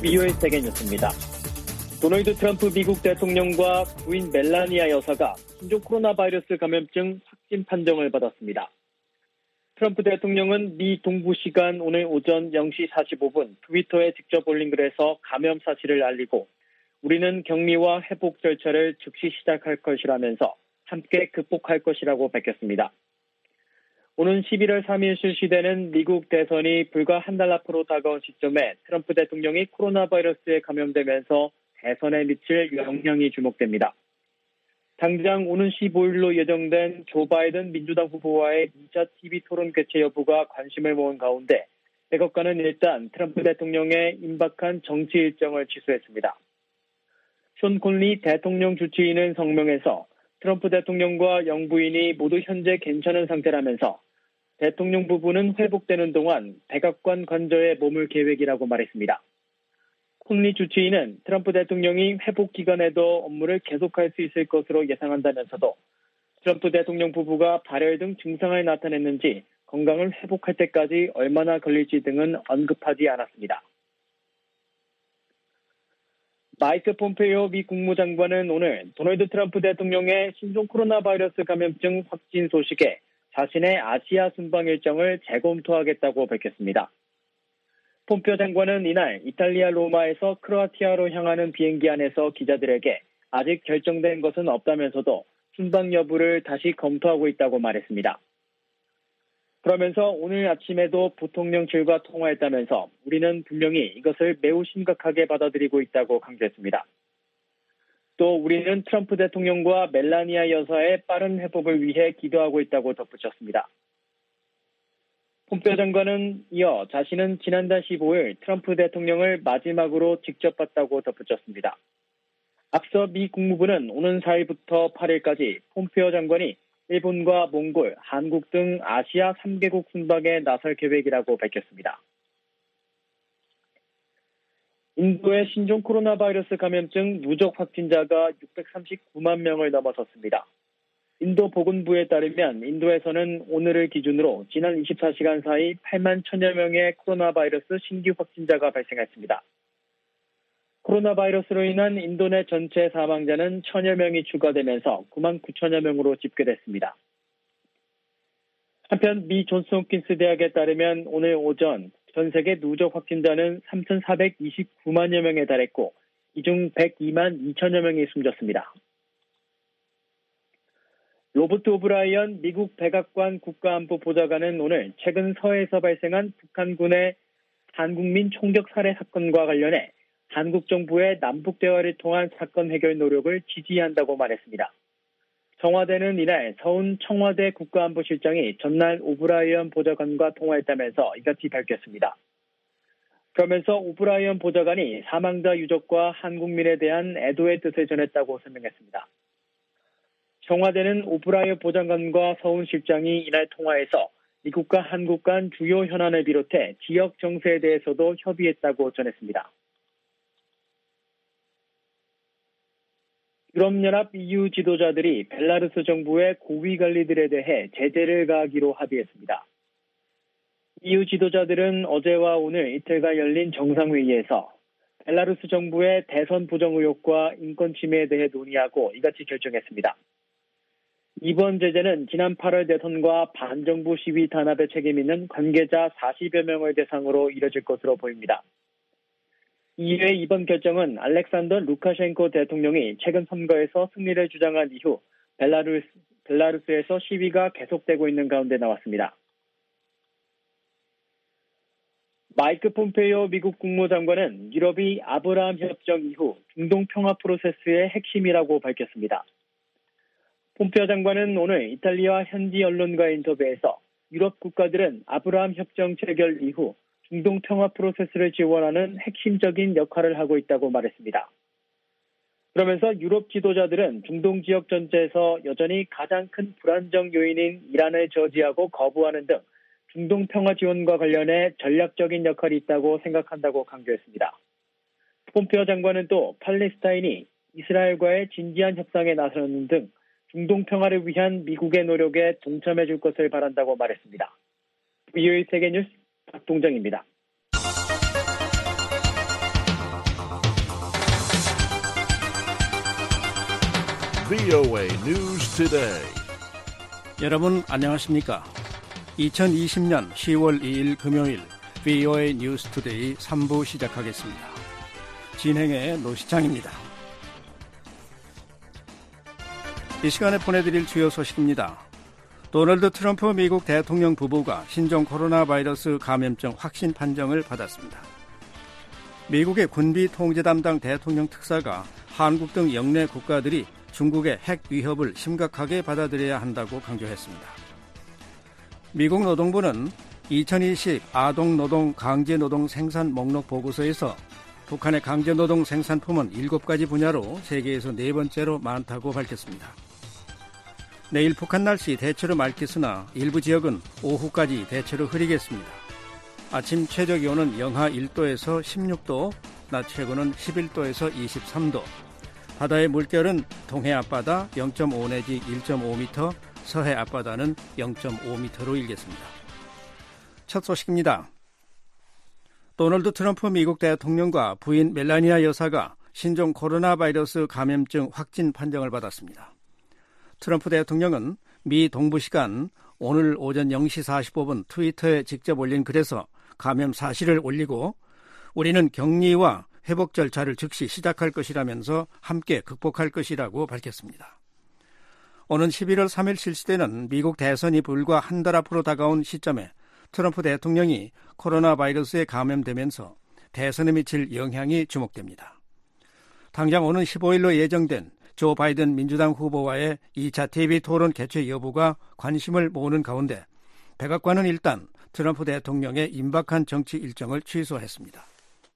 VOA 세계 뉴스입니다. 도널드 트럼프 미국 대통령과 부인 멜라니아 여사가 신종 코로나 바이러스 감염증 확진 판정을 받았습니다. 트럼프 대통령은 미 동부 시간 오늘 오전 0시 45분 트위터에 직접 올린 글에서 감염 사실을 알리고 우리는 격리와 회복 절차를 즉시 시작할 것이라면서 함께 극복할 것이라고 밝혔습니다. 오는 11월 3일 실시되는 미국 대선이 불과 한 달 앞으로 다가온 시점에 트럼프 대통령이 코로나 바이러스에 감염되면서 대선에 미칠 영향이 주목됩니다. 당장 오는 15일로 예정된 조 바이든 민주당 후보와의 2차 TV 토론 개최 여부가 관심을 모은 가운데 백악관은 일단 트럼프 대통령의 임박한 정치 일정을 취소했습니다. 션 콘리 대통령 주치의는 성명에서 트럼프 대통령과 영부인이 모두 현재 괜찮은 상태라면서 대통령 부부는 회복되는 동안 백악관 관저에 머물 계획이라고 말했습니다. 콘리 주치의는 트럼프 대통령이 회복 기간에도 업무를 계속할 수 있을 것으로 예상한다면서도 트럼프 대통령 부부가 발열 등 증상을 나타냈는지 건강을 회복할 때까지 얼마나 걸릴지 등은 언급하지 않았습니다. 마이크 폼페이오 미 국무장관은 오늘 도널드 트럼프 대통령의 신종 코로나 바이러스 감염증 확진 소식에 자신의 아시아 순방 일정을 재검토하겠다고 밝혔습니다. 폼페이오 장관은 이날 이탈리아 로마에서 크로아티아로 향하는 비행기 안에서 기자들에게 아직 결정된 것은 없다면서도 순방 여부를 다시 검토하고 있다고 말했습니다. 그러면서 오늘 아침에도 부통령실과 통화했다면서 우리는 분명히 이것을 매우 심각하게 받아들이고 있다고 강조했습니다. 또 우리는 트럼프 대통령과 멜라니아 여사의 빠른 회복을 위해 기도하고 있다고 덧붙였습니다. 폼페이오 장관은 이어 자신은 지난달 15일 트럼프 대통령을 마지막으로 직접 봤다고 덧붙였습니다. 앞서 미 국무부는 오는 4일부터 8일까지 폼페이오 장관이 일본과 몽골, 한국 등 아시아 3개국 순방에 나설 계획이라고 밝혔습니다. 인도의 신종 코로나 바이러스 감염증 누적 확진자가 639만 명을 넘어섰습니다. 인도 보건부에 따르면 인도에서는 오늘을 기준으로 지난 24시간 사이 8만 1000여 명의 코로나 바이러스 신규 확진자가 발생했습니다. 코로나 바이러스로 인한 인도 내 전체 사망자는 1000여 명이 추가되면서 9만 9천여 명으로 집계됐습니다. 한편 미 존스 홉킨스 대학에 따르면 오늘 오전 전 세계 누적 확진자는 3,429만여 명에 달했고 이 중 102만 2천여 명이 숨졌습니다. 로버트 오브라이언 미국 백악관 국가안보 보좌관은 오늘 최근 서해에서 발생한 북한군의 한국민 총격 살해 사건과 관련해 한국 정부의 남북 대화를 통한 사건 해결 노력을 지지한다고 말했습니다. 청와대는 이날 서훈 청와대 국가안보실장이 전날 오브라이언 보좌관과 통화했다면서 이같이 밝혔습니다. 그러면서 오브라이언 보좌관이 사망자 유족과 한국민에 대한 애도의 뜻을 전했다고 설명했습니다. 청와대는 오브라이언 보좌관과 서훈 실장이 이날 통화에서 미국과 한국 간 주요 현안을 비롯해 지역 정세에 대해서도 협의했다고 전했습니다. 유럽연합 EU 지도자들이 벨라루스 정부의 고위 관리들에 대해 제재를 가하기로 합의했습니다. EU 지도자들은 어제와 오늘 이틀간 열린 정상회의에서 벨라루스 정부의 대선 부정 의혹과 인권 침해에 대해 논의하고 이같이 결정했습니다. 이번 제재는 지난 8월 대선과 반정부 시위 단합에 책임 있는 관계자 40여 명을 대상으로 이뤄질 것으로 보입니다. 이외 이번 결정은 알렉산더 루카셴코 대통령이 최근 선거에서 승리를 주장한 이후 벨라루스에서 시위가 계속되고 있는 가운데 나왔습니다. 마이크 폼페이오 미국 국무장관은 유럽이 아브라함 협정 이후 중동 평화 프로세스의 핵심이라고 밝혔습니다. 폼페이오 장관은 오늘 이탈리아 현지 언론과의 인터뷰에서 유럽 국가들은 아브라함 협정 체결 이후 중동 평화 프로세스를 지원하는 핵심적인 역할을 하고 있다고 말했습니다. 그러면서 유럽 지도자들은 중동 지역 전체에서 여전히 가장 큰 불안정 요인인 이란을 저지하고 거부하는 등 중동 평화 지원과 관련해 전략적인 역할이 있다고 생각한다고 강조했습니다. 폼페이오 장관은 또 팔레스타인이 이스라엘과의 진지한 협상에 나서는 등 중동 평화를 위한 미국의 노력에 동참해 줄 것을 바란다고 말했습니다. VOA 세계뉴스 박동정입니다. VOA News Today. 여러분 안녕하십니까? 2020년 10월 2일 금요일 VOA News Today 3부 시작하겠습니다. 진행의 노시창입니다. 이 시간에 보내드릴 주요 소식입니다. 도널드 트럼프 미국 대통령 부부가 신종 코로나 바이러스 감염증 확신 판정을 받았습니다. 미국의 군비 통제 담당 대통령 특사가 한국 등 영내 국가들이 중국의 핵 위협을 심각하게 받아들여야 한다고 강조했습니다. 미국 노동부는 2020 아동노동 강제노동 생산 목록 보고서에서 북한의 강제노동 생산품은 7가지 분야로 세계에서 4번째로 많다고 밝혔습니다. 내일 북한 날씨 대체로 맑겠으나 일부 지역은 오후까지 대체로 흐리겠습니다. 아침 최저기온은 영하 1도에서 16도, 낮 최고는 11도에서 23도, 바다의 물결은 동해 앞바다 0.5 내지 1.5m, 서해 앞바다는 0.5m로 일겠습니다. 첫 소식입니다. 도널드 트럼프 미국 대통령과 부인 멜라니아 여사가 신종 코로나 바이러스 감염증 확진 판정을 받았습니다. 트럼프 대통령은 미 동부 시간 오늘 오전 0시 45분 트위터에 직접 올린 글에서 감염 사실을 올리고 우리는 격리와 회복 절차를 즉시 시작할 것이라면서 함께 극복할 것이라고 밝혔습니다. 오는 11월 3일 실시되는 미국 대선이 불과 한 달 앞으로 다가온 시점에 트럼프 대통령이 코로나 바이러스에 감염되면서 대선에 미칠 영향이 주목됩니다. 당장 오는 15일로 예정된 조 바이든 민주당 후보와의 2차 TV 토론 개최 여부가 관심을 모으는 가운데 백악관은 일단 트럼프 대통령의 임박한 정치 일정을 취소했습니다.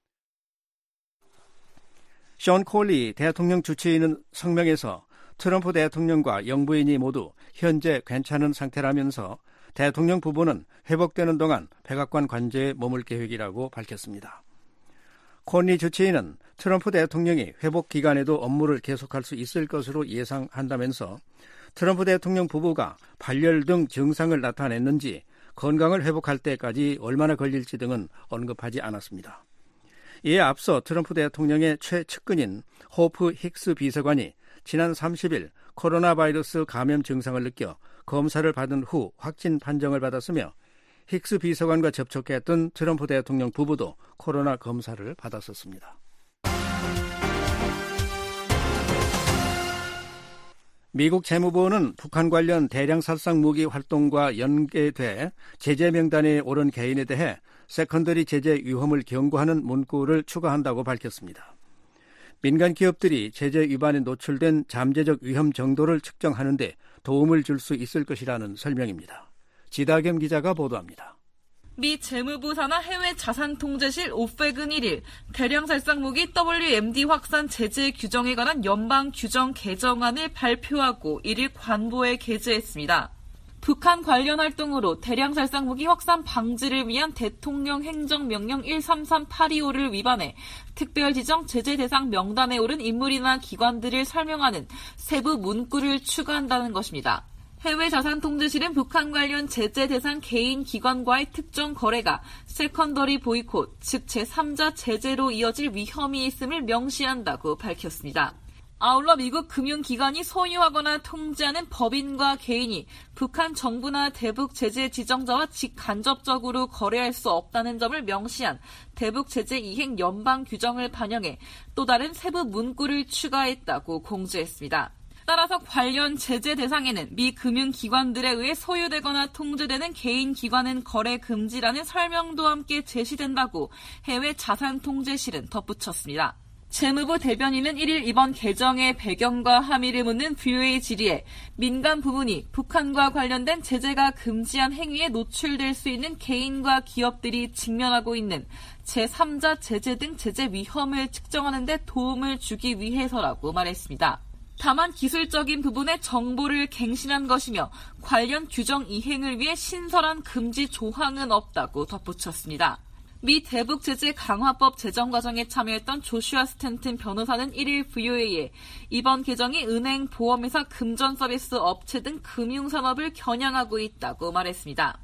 션 콜리 대통령 주치의는 성명에서 트럼프 대통령과 영부인이 모두 현재 괜찮은 상태라면서 대통령 부부는 회복되는 동안 백악관 관저에 머물 계획이라고 밝혔습니다. 콜리 주치의는 트럼프 대통령이 회복 기간에도 업무를 계속할 수 있을 것으로 예상한다면서 트럼프 대통령 부부가 발열 등 증상을 나타냈는지 건강을 회복할 때까지 얼마나 걸릴지 등은 언급하지 않았습니다. 이에 앞서 트럼프 대통령의 최측근인 호프 힉스 비서관이 지난 30일 코로나 바이러스 감염 증상을 느껴 검사를 받은 후 확진 판정을 받았으며 힉스 비서관과 접촉했던 트럼프 대통령 부부도 코로나 검사를 받았었습니다. 미국 재무부는 북한 관련 대량 살상 무기 활동과 연계돼 제재 명단에 오른 개인에 대해 세컨더리 제재 위험을 경고하는 문구를 추가한다고 밝혔습니다. 민간 기업들이 제재 위반에 노출된 잠재적 위험 정도를 측정하는 데 도움을 줄 수 있을 것이라는 설명입니다. 지다겸 기자가 보도합니다. 미 재무부 산하 해외 자산 통제실 오펙은 1일 대량 살상 무기 WMD 확산 제재 규정에 관한 연방 규정 개정안을 발표하고 1일 관보에 게재했습니다. 북한 관련 활동으로 대량 살상 무기 확산 방지를 위한 대통령 행정명령 133825를 위반해 특별 지정 제재 대상 명단에 오른 인물이나 기관들을 설명하는 세부 문구를 추가한다는 것입니다. 해외 자산 통제실은 북한 관련 제재 대상 개인 기관과의 특정 거래가 세컨더리 보이콧, 즉 제3자 제재로 이어질 위험이 있음을 명시한다고 밝혔습니다. 아울러 미국 금융기관이 소유하거나 통제하는 법인과 개인이 북한 정부나 대북 제재 지정자와 직간접적으로 거래할 수 없다는 점을 명시한 대북 제재 이행 연방 규정을 반영해 또 다른 세부 문구를 추가했다고 공지했습니다. 따라서 관련 제재 대상에는 미 금융기관들에 의해 소유되거나 통제되는 개인 기관은 거래 금지라는 설명도 함께 제시된다고 해외 자산 통제실은 덧붙였습니다. 재무부 대변인은 1일 이번 개정의 배경과 함의를 묻는 VOA 질의에 민간 부문이 북한과 관련된 제재가 금지한 행위에 노출될 수 있는 개인과 기업들이 직면하고 있는 제3자 제재 등 제재 위험을 측정하는 데 도움을 주기 위해서라고 말했습니다. 다만 기술적인 부분의 정보를 갱신한 것이며 관련 규정 이행을 위해 신설한 금지 조항은 없다고 덧붙였습니다. 미 대북 제재 강화법 제정 과정에 참여했던 조슈아 스탠튼 변호사는 1일 VOA에 이번 개정이 은행, 보험회사, 금전 서비스 업체 등 금융산업을 겨냥하고 있다고 말했습니다.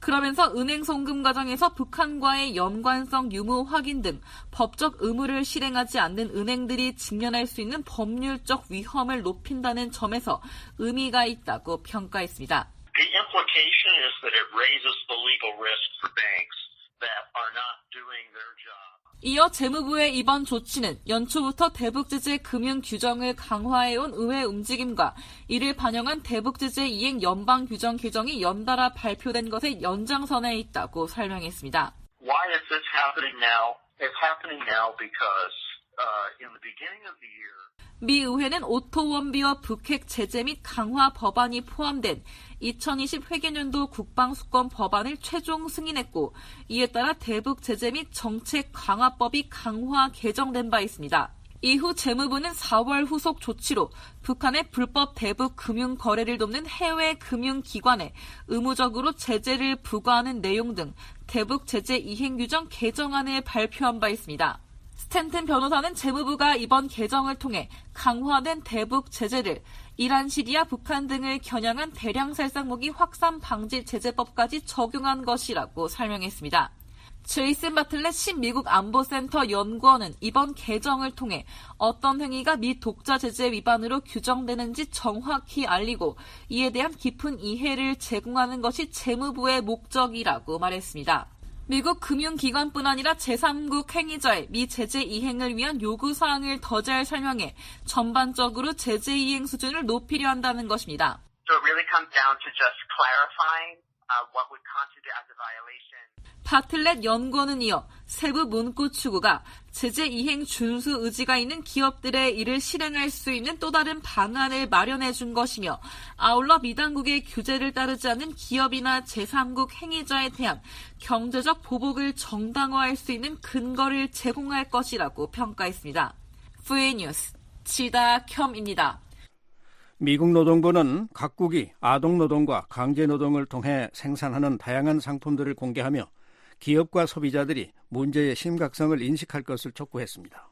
그러면서 은행 송금 과정에서 북한과의 연관성 유무 확인 등 법적 의무를 실행하지 않는 은행들이 직면할 수 있는 법률적 위험을 높인다는 점에서 의미가 있다고 평가했습니다. The implication is that it raises the legal risk for banks that are not doing their job. 이어 재무부의 이번 조치는 연초부터 대북제재 금융 규정을 강화해온 의회 움직임과 이를 반영한 대북제재 이행 연방규정 개정이 연달아 발표된 것의 연장선에 있다고 설명했습니다. Why is this happening now? It's happening now because in the beginning of the year, 미 의회는 오토원비와 북핵 제재 및 강화 법안이 포함된 2020 회계년도 국방수권 법안을 최종 승인했고 이에 따라 대북 제재 및 정책 강화법이 강화 개정된 바 있습니다. 이후 재무부는 4월 후속 조치로 북한의 불법 대북 금융 거래를 돕는 해외 금융기관에 의무적으로 제재를 부과하는 내용 등 대북 제재 이행 규정 개정안을 발표한 바 있습니다. 스탠튼 변호사는 재무부가 이번 개정을 통해 강화된 대북 제재를 이란, 시리아, 북한 등을 겨냥한 대량 살상무기 확산 방지 제재법까지 적용한 것이라고 설명했습니다. 제이슨 바틀렛 미국 안보센터 연구원은 이번 개정을 통해 어떤 행위가 미 독자 제재 위반으로 규정되는지 정확히 알리고 이에 대한 깊은 이해를 제공하는 것이 재무부의 목적이라고 말했습니다. 미국 금융기관뿐 아니라 제3국 행위자의 미 제재 이행을 위한 요구사항을 더 잘 설명해 전반적으로 제재 이행 수준을 높이려 한다는 것입니다. so it really comes down to just clarifying what would constitute as a violation. 바틀렛 연구원은 이어 세부 문구 추구가 제재 이행 준수 의지가 있는 기업들의 이를 실행할 수 있는 또 다른 방안을 마련해 준 것이며 아울러 미 당국의 규제를 따르지 않는 기업이나 제3국 행위자에 대한 경제적 보복을 정당화할 수 있는 근거를 제공할 것이라고 평가했습니다. VN뉴스 지다켬입니다. 미국 노동부는 각국이 아동노동과 강제노동을 통해 생산하는 다양한 상품들을 공개하며 기업과 소비자들이 문제의 심각성을 인식할 것을 촉구했습니다.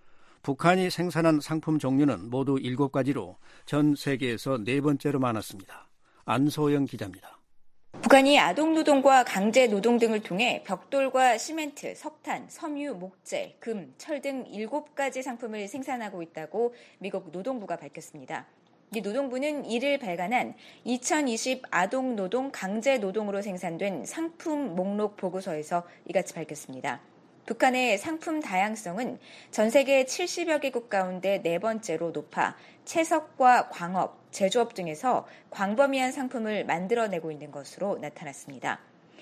북한이 생산한 상품 종류는 모두 7가지로 전 세계에서 4번째로 많았습니다. 안소영 기자입니다. 북한이 아동노동과 강제노동 등을 통해 벽돌과 시멘트, 석탄, 섬유, 목재, 금, 철 등 7가지 상품을 생산하고 있다고 미국 노동부가 밝혔습니다. 이 노동부는 이를 발간한 2020 아동노동 강제노동으로 생산된 상품 목록 보고서에서 이같이 밝혔습니다. 북한의 상품 다양성은 전 세계 70여 개국 가운데 4번째로 높아 채석과 광업, 제조업 등에서 광범위한 상품을 만들어내고 있는 것으로 나타났습니다.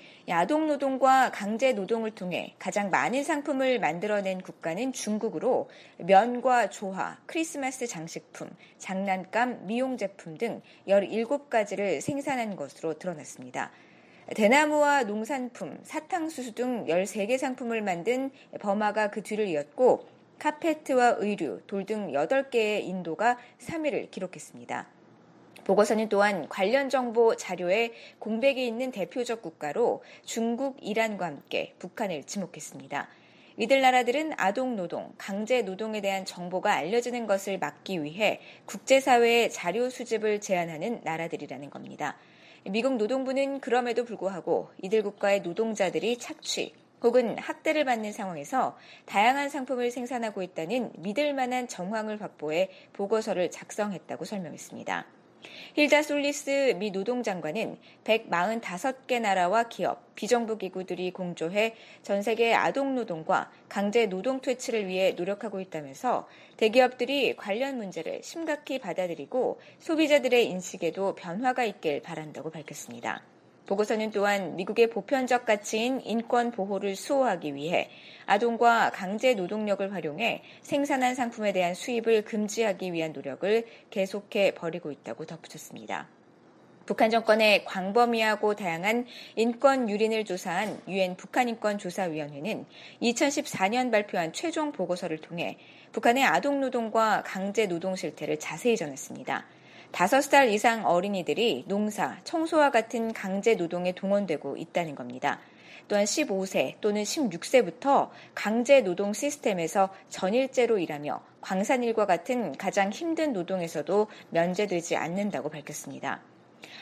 아동노동과 강제노동을 통해 가장 많은 상품을 만들어낸 국가는 중국으로 면과 조화, 크리스마스 장식품, 장난감, 미용제품 등 17가지를 생산한 것으로 드러났습니다. 대나무와 농산품, 사탕수수 등 13개 상품을 만든 버마가 그 뒤를 이었고 카페트와 의류, 돌 등 8개의 인도가 3위를 기록했습니다. 보고서는 또한 관련 정보 자료에 공백이 있는 대표적 국가로 중국, 이란과 함께 북한을 지목했습니다. 이들 나라들은 아동노동, 강제노동에 대한 정보가 알려지는 것을 막기 위해 국제사회의 자료 수집을 제한하는 나라들이라는 겁니다. 미국 노동부는 그럼에도 불구하고 이들 국가의 노동자들이 착취 혹은 학대를 받는 상황에서 다양한 상품을 생산하고 있다는 믿을 만한 정황을 확보해 보고서를 작성했다고 설명했습니다. 힐다 솔리스 미 노동장관은 145개 나라와 기업, 비정부 기구들이 공조해 전 세계 아동노동과 강제노동 퇴치를 위해 노력하고 있다면서 대기업들이 관련 문제를 심각히 받아들이고 소비자들의 인식에도 변화가 있길 바란다고 밝혔습니다. 보고서는 또한 미국의 보편적 가치인 인권 보호를 수호하기 위해 아동과 강제 노동력을 활용해 생산한 상품에 대한 수입을 금지하기 위한 노력을 계속해 벌이고 있다고 덧붙였습니다. 북한 정권의 광범위하고 다양한 인권 유린을 조사한 유엔 북한인권조사위원회는 2014년 발표한 최종 보고서를 통해 북한의 아동노동과 강제노동 실태를 자세히 전했습니다. 5살 이상 어린이들이 농사, 청소와 같은 강제 노동에 동원되고 있다는 겁니다. 또한 15세 또는 16세부터 강제 노동 시스템에서 전일제로 일하며 광산일과 같은 가장 힘든 노동에서도 면제되지 않는다고 밝혔습니다.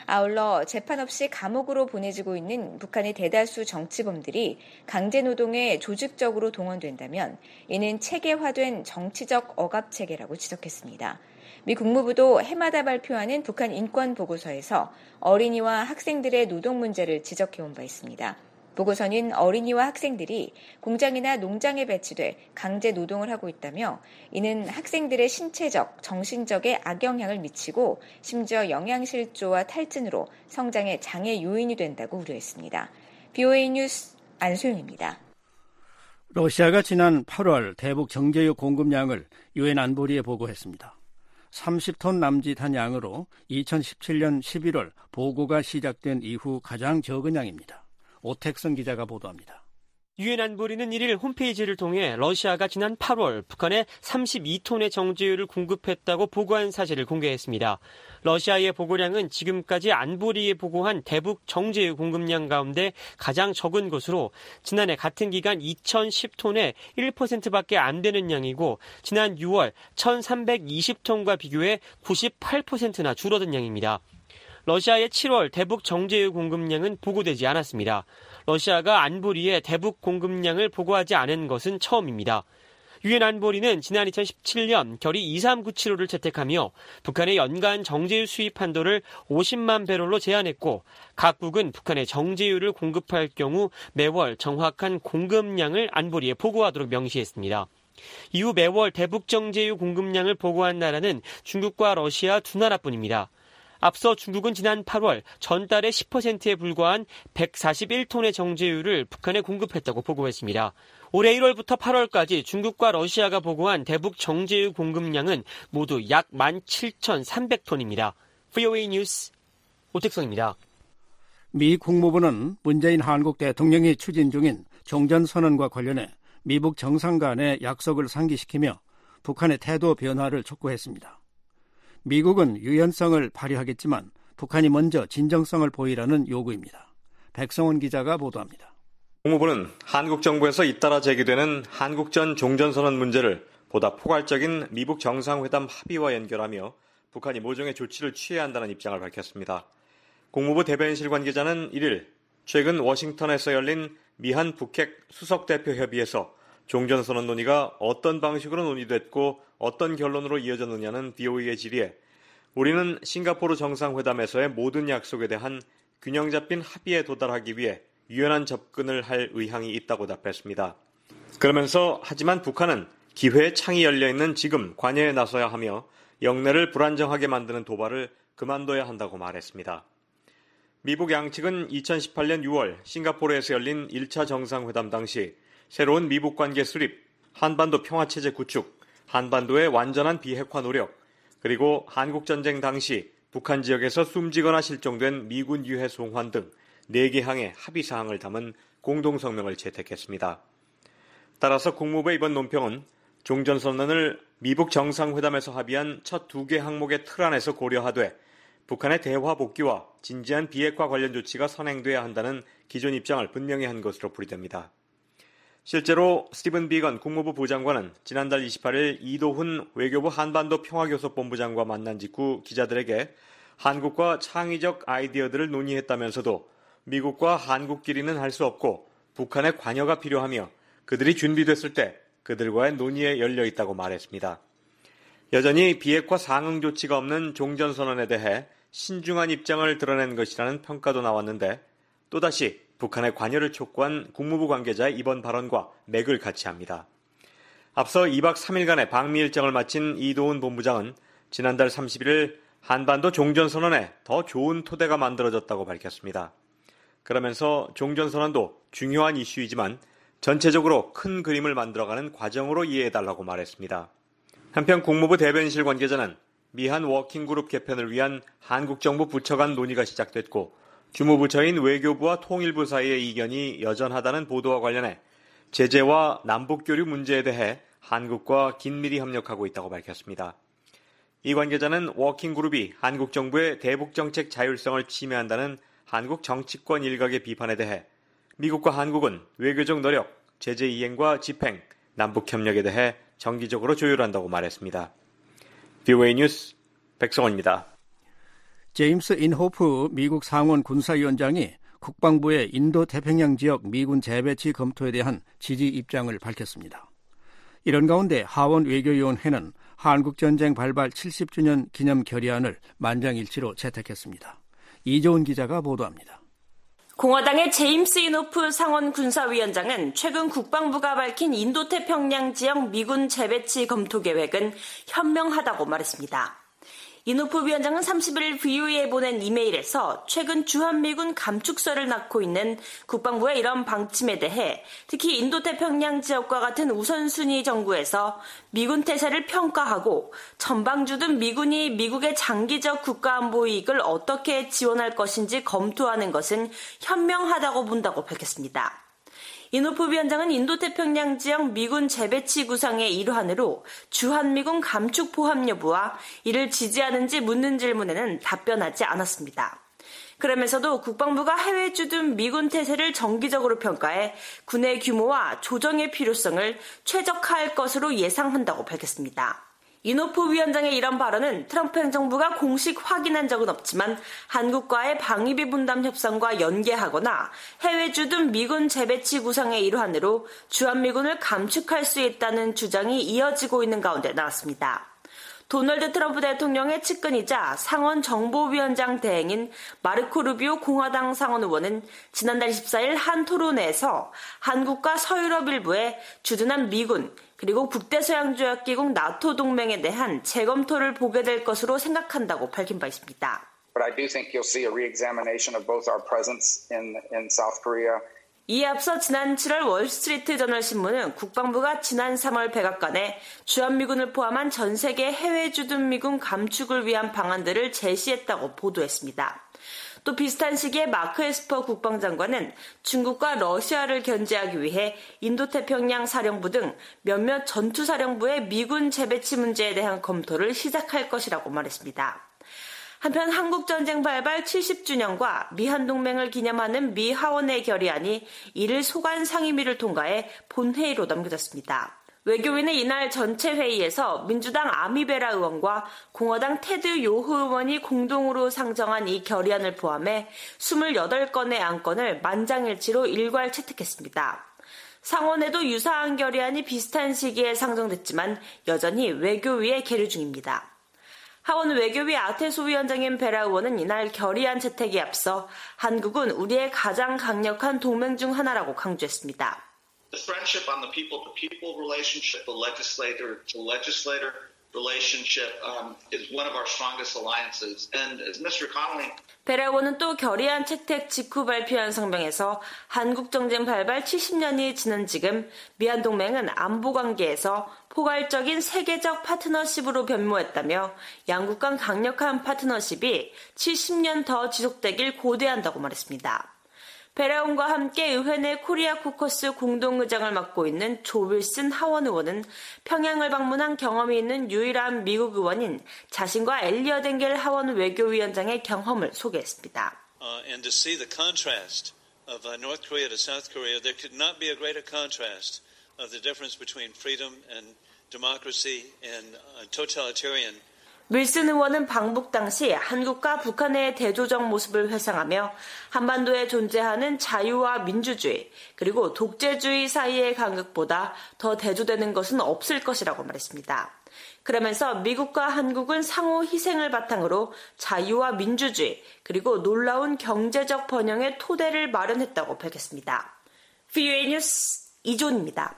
아울러 재판 없이 감옥으로 보내지고 있는 북한의 대다수 정치범들이 강제노동에 조직적으로 동원된다면 이는 체계화된 정치적 억압체계라고 지적했습니다. 미 국무부도 해마다 발표하는 북한 인권보고서에서 어린이와 학생들의 노동 문제를 지적해온 바 있습니다. 보고서는 어린이와 학생들이 공장이나 농장에 배치돼 강제 노동을 하고 있다며 이는 학생들의 신체적, 정신적에 악영향을 미치고 심지어 영양실조와 탈진으로 성장에 장애 요인이 된다고 우려했습니다. BOA 뉴스 안소영입니다. 러시아가 지난 8월 대북 정제유 공급량을 유엔 안보리에 보고했습니다. 30톤 남짓한 양으로 2017년 11월 보고가 시작된 이후 가장 적은 양입니다. 오택선 기자가 보도합니다. 유엔 안보리는 1일 홈페이지를 통해 러시아가 지난 8월 북한에 32톤의 정제유를 공급했다고 보고한 사실을 공개했습니다. 러시아의 보고량은 지금까지 안보리에 보고한 대북 정제유 공급량 가운데 가장 적은 것으로 지난해 같은 기간 2010톤의 1%밖에 안 되는 양이고 지난 6월 1320톤과 비교해 98%나 줄어든 양입니다. 러시아의 7월 대북 정제유 공급량은 보고되지 않았습니다. 러시아가 안보리에 대북 공급량을 보고하지 않은 것은 처음입니다. 유엔 안보리는 지난 2017년 결의 2397호를 채택하며 북한의 연간 정제유 수입 한도를 50만 배럴로 제한했고 각국은 북한에 정제유를 공급할 경우 매월 정확한 공급량을 안보리에 보고하도록 명시했습니다. 이후 매월 대북 정제유 공급량을 보고한 나라는 중국과 러시아 두 나라뿐입니다. 앞서 중국은 지난 8월 전달의 10%에 불과한 141톤의 정제유를 북한에 공급했다고 보고했습니다. 올해 1월부터 8월까지 중국과 러시아가 보고한 대북 정제유 공급량은 모두 약 17,300톤입니다. BOA 뉴스 오택성입니다. 미 국무부는 문재인 한국 대통령이 추진 중인 종전선언과 관련해 미북 정상 간의 약속을 상기시키며 북한의 태도 변화를 촉구했습니다. 미국은 유연성을 발휘하겠지만 북한이 먼저 진정성을 보이라는 요구입니다. 백성원 기자가 보도합니다. 국무부는 한국 정부에서 잇따라 제기되는 한국전 종전선언 문제를 보다 포괄적인 미북 정상회담 합의와 연결하며 북한이 모종의 조치를 취해야 한다는 입장을 밝혔습니다. 국무부 대변인실 관계자는 1일 최근 워싱턴에서 열린 미한 북핵 수석대표 협의에서 종전선언 논의가 어떤 방식으로 논의됐고 어떤 결론으로 이어졌느냐는 BOE의 질의에 우리는 싱가포르 정상회담에서의 모든 약속에 대한 균형 잡힌 합의에 도달하기 위해 유연한 접근을 할 의향이 있다고 답했습니다. 그러면서 하지만 북한은 기회의 창이 열려있는 지금 관여에 나서야 하며 영내를 불안정하게 만드는 도발을 그만둬야 한다고 말했습니다. 미북 양측은 2018년 6월 싱가포르에서 열린 1차 정상회담 당시 새로운 미북 관계 수립, 한반도 평화체제 구축, 한반도의 완전한 비핵화 노력, 그리고 한국전쟁 당시 북한 지역에서 숨지거나 실종된 미군 유해 송환 등 4개 항의 합의사항을 담은 공동성명을 채택했습니다. 따라서 국무부의 이번 논평은 종전선언을 미북 정상회담에서 합의한 첫 2개 항목의 틀 안에서 고려하되 북한의 대화 복귀와 진지한 비핵화 관련 조치가 선행돼야 한다는 기존 입장을 분명히 한 것으로 풀이됩니다. 실제로 스티븐 비건 국무부 부장관은 지난달 28일 이도훈 외교부 한반도 평화교섭본부장과 만난 직후 기자들에게 한국과 창의적 아이디어들을 논의했다면서도 미국과 한국끼리는 할 수 없고 북한의 관여가 필요하며 그들이 준비됐을 때 그들과의 논의에 열려 있다고 말했습니다. 여전히 비핵화 상응 조치가 없는 종전선언에 대해 신중한 입장을 드러낸 것이라는 평가도 나왔는데 또다시 북한의 관여를 촉구한 국무부 관계자의 이번 발언과 맥을 같이 합니다. 앞서 2박 3일간의 방미 일정을 마친 이도훈 본부장은 지난달 31일 한반도 종전선언에 더 좋은 토대가 만들어졌다고 밝혔습니다. 그러면서 종전선언도 중요한 이슈이지만 전체적으로 큰 그림을 만들어가는 과정으로 이해해달라고 말했습니다. 한편 국무부 대변인실 관계자는 미한 워킹그룹 개편을 위한 한국 정부 부처 간 논의가 시작됐고 주무부처인 외교부와 통일부 사이의 이견이 여전하다는 보도와 관련해 제재와 남북교류 문제에 대해 한국과 긴밀히 협력하고 있다고 밝혔습니다. 이 관계자는 워킹그룹이 한국 정부의 대북정책 자율성을 침해한다는 한국 정치권 일각의 비판에 대해 미국과 한국은 외교적 노력, 제재 이행과 집행, 남북협력에 대해 정기적으로 조율한다고 말했습니다. BOA 뉴스 백성원입니다. 제임스 인호프 미국 상원 군사위원장이 국방부의 인도태평양 지역 미군 재배치 검토에 대한 지지 입장을 밝혔습니다. 이런 가운데 하원 외교위원회는 한국전쟁 발발 70주년 기념 결의안을 만장일치로 채택했습니다. 이조은 기자가 보도합니다. 공화당의 제임스 인호프 상원 군사위원장은 최근 국방부가 밝힌 인도태평양 지역 미군 재배치 검토 계획은 현명하다고 말했습니다. 인호프 위원장은 31일 VOA에 보낸 이메일에서 최근 주한미군 감축설을 낳고 있는 국방부의 이런 방침에 대해 특히 인도태평양 지역과 같은 우선순위 정구에서 미군 태세를 평가하고 전방주 등 미군이 미국의 장기적 국가안보 이익을 어떻게 지원할 것인지 검토하는 것은 현명하다고 본다고 밝혔습니다. 인호프 위원장은 인도태평양 지역 미군 재배치 구상의 일환으로 주한미군 감축 포함 여부와 이를 지지하는지 묻는 질문에는 답변하지 않았습니다. 그러면서도 국방부가 해외 주둔 미군 태세를 정기적으로 평가해 군의 규모와 조정의 필요성을 최적화할 것으로 예상한다고 밝혔습니다. 인호프 위원장의 이런 발언은 트럼프 행정부가 공식 확인한 적은 없지만 한국과의 방위비 분담 협상과 연계하거나 해외 주둔 미군 재배치 구상의 일환으로 주한미군을 감축할 수 있다는 주장이 이어지고 있는 가운데 나왔습니다. 도널드 트럼프 대통령의 측근이자 상원 정보위원장 대행인 마르코 루비오 공화당 상원 의원은 지난달 24일 한 토론회에서 한국과 서유럽 일부의 주둔한 미군 그리고 북대서양조약기구 나토 동맹에 대한 재검토를 보게 될 것으로 생각한다고 밝힌 바 있습니다. But I do think you'll see a re-examination of both our presence in South Korea. 이에 앞서 지난 7월 월스트리트 저널 신문은 국방부가 지난 3월 백악관에 주한미군을 포함한 전 세계 해외 주둔 미군 감축을 위한 방안들을 제시했다고 보도했습니다. 또 비슷한 시기에 마크 에스퍼 국방장관은 중국과 러시아를 견제하기 위해 인도태평양 사령부 등 몇몇 전투사령부의 미군 재배치 문제에 대한 검토를 시작할 것이라고 말했습니다. 한편 한국전쟁 발발 70주년과 미한동맹을 기념하는 미 하원의 결의안이 이를 소관 상임위를 통과해 본회의로 넘겨졌습니다. 외교위는 이날 전체 회의에서 민주당 아미베라 의원과 공화당 테드 요흐 의원이 공동으로 상정한 이 결의안을 포함해 28건의 안건을 만장일치로 일괄 채택했습니다. 상원에도 유사한 결의안이 비슷한 시기에 상정됐지만 여전히 외교위에 계류 중입니다. 하원 외교위 아테소 위원장인 베라 의원은 이날 결의안 채택에 앞서 한국은 우리의 가장 강력한 동맹 중 하나라고 강조했습니다. The friendship on the people-to-people relationship, the legislator-to-legislator relationship is one of our strongest alliances. And as Mr. Connolly 베라 의원은 또 결의안 채택 직후 발표한 성명에서 한국 정쟁 발발 70년이 지난 지금 미한 동맹은 안보 관계에서 포괄적인 세계적 파트너십으로 변모했다며 양국 간 강력한 파트너십이 70년 더 지속되길 고대한다고 말했습니다. 베라 의원과 함께 의회 내 코리아 코커스 공동의장을 맡고 있는 조 윌슨 하원 의원은 평양을 방문한 경험이 있는 유일한 미국 의원인 자신과 엘리엇 엥겔 하원 외교위원장의 경험을 소개했습니다. And to see the contrast of North Korea to South Korea, there could not be a greater contrast of the difference between freedom and democracy and totalitarian. 윌슨 의원은 방북 당시 한국과 북한의 대조적 모습을 회상하며 한반도에 존재하는 자유와 민주주의 그리고 독재주의 사이의 간극보다 더 대조되는 것은 없을 것이라고 말했습니다. 그러면서 미국과 한국은 상호 희생을 바탕으로 자유와 민주주의 그리고 놀라운 경제적 번영의 토대를 마련했다고 밝혔습니다. VOA 뉴스 이존입니다.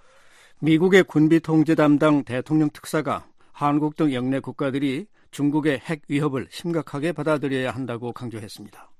미국의 군비 통제 담당 대통령 특사가 한국 등 영내 국가들이 중국의 핵 위협을 심각하게 받아들여야 한다고 강조했습니다.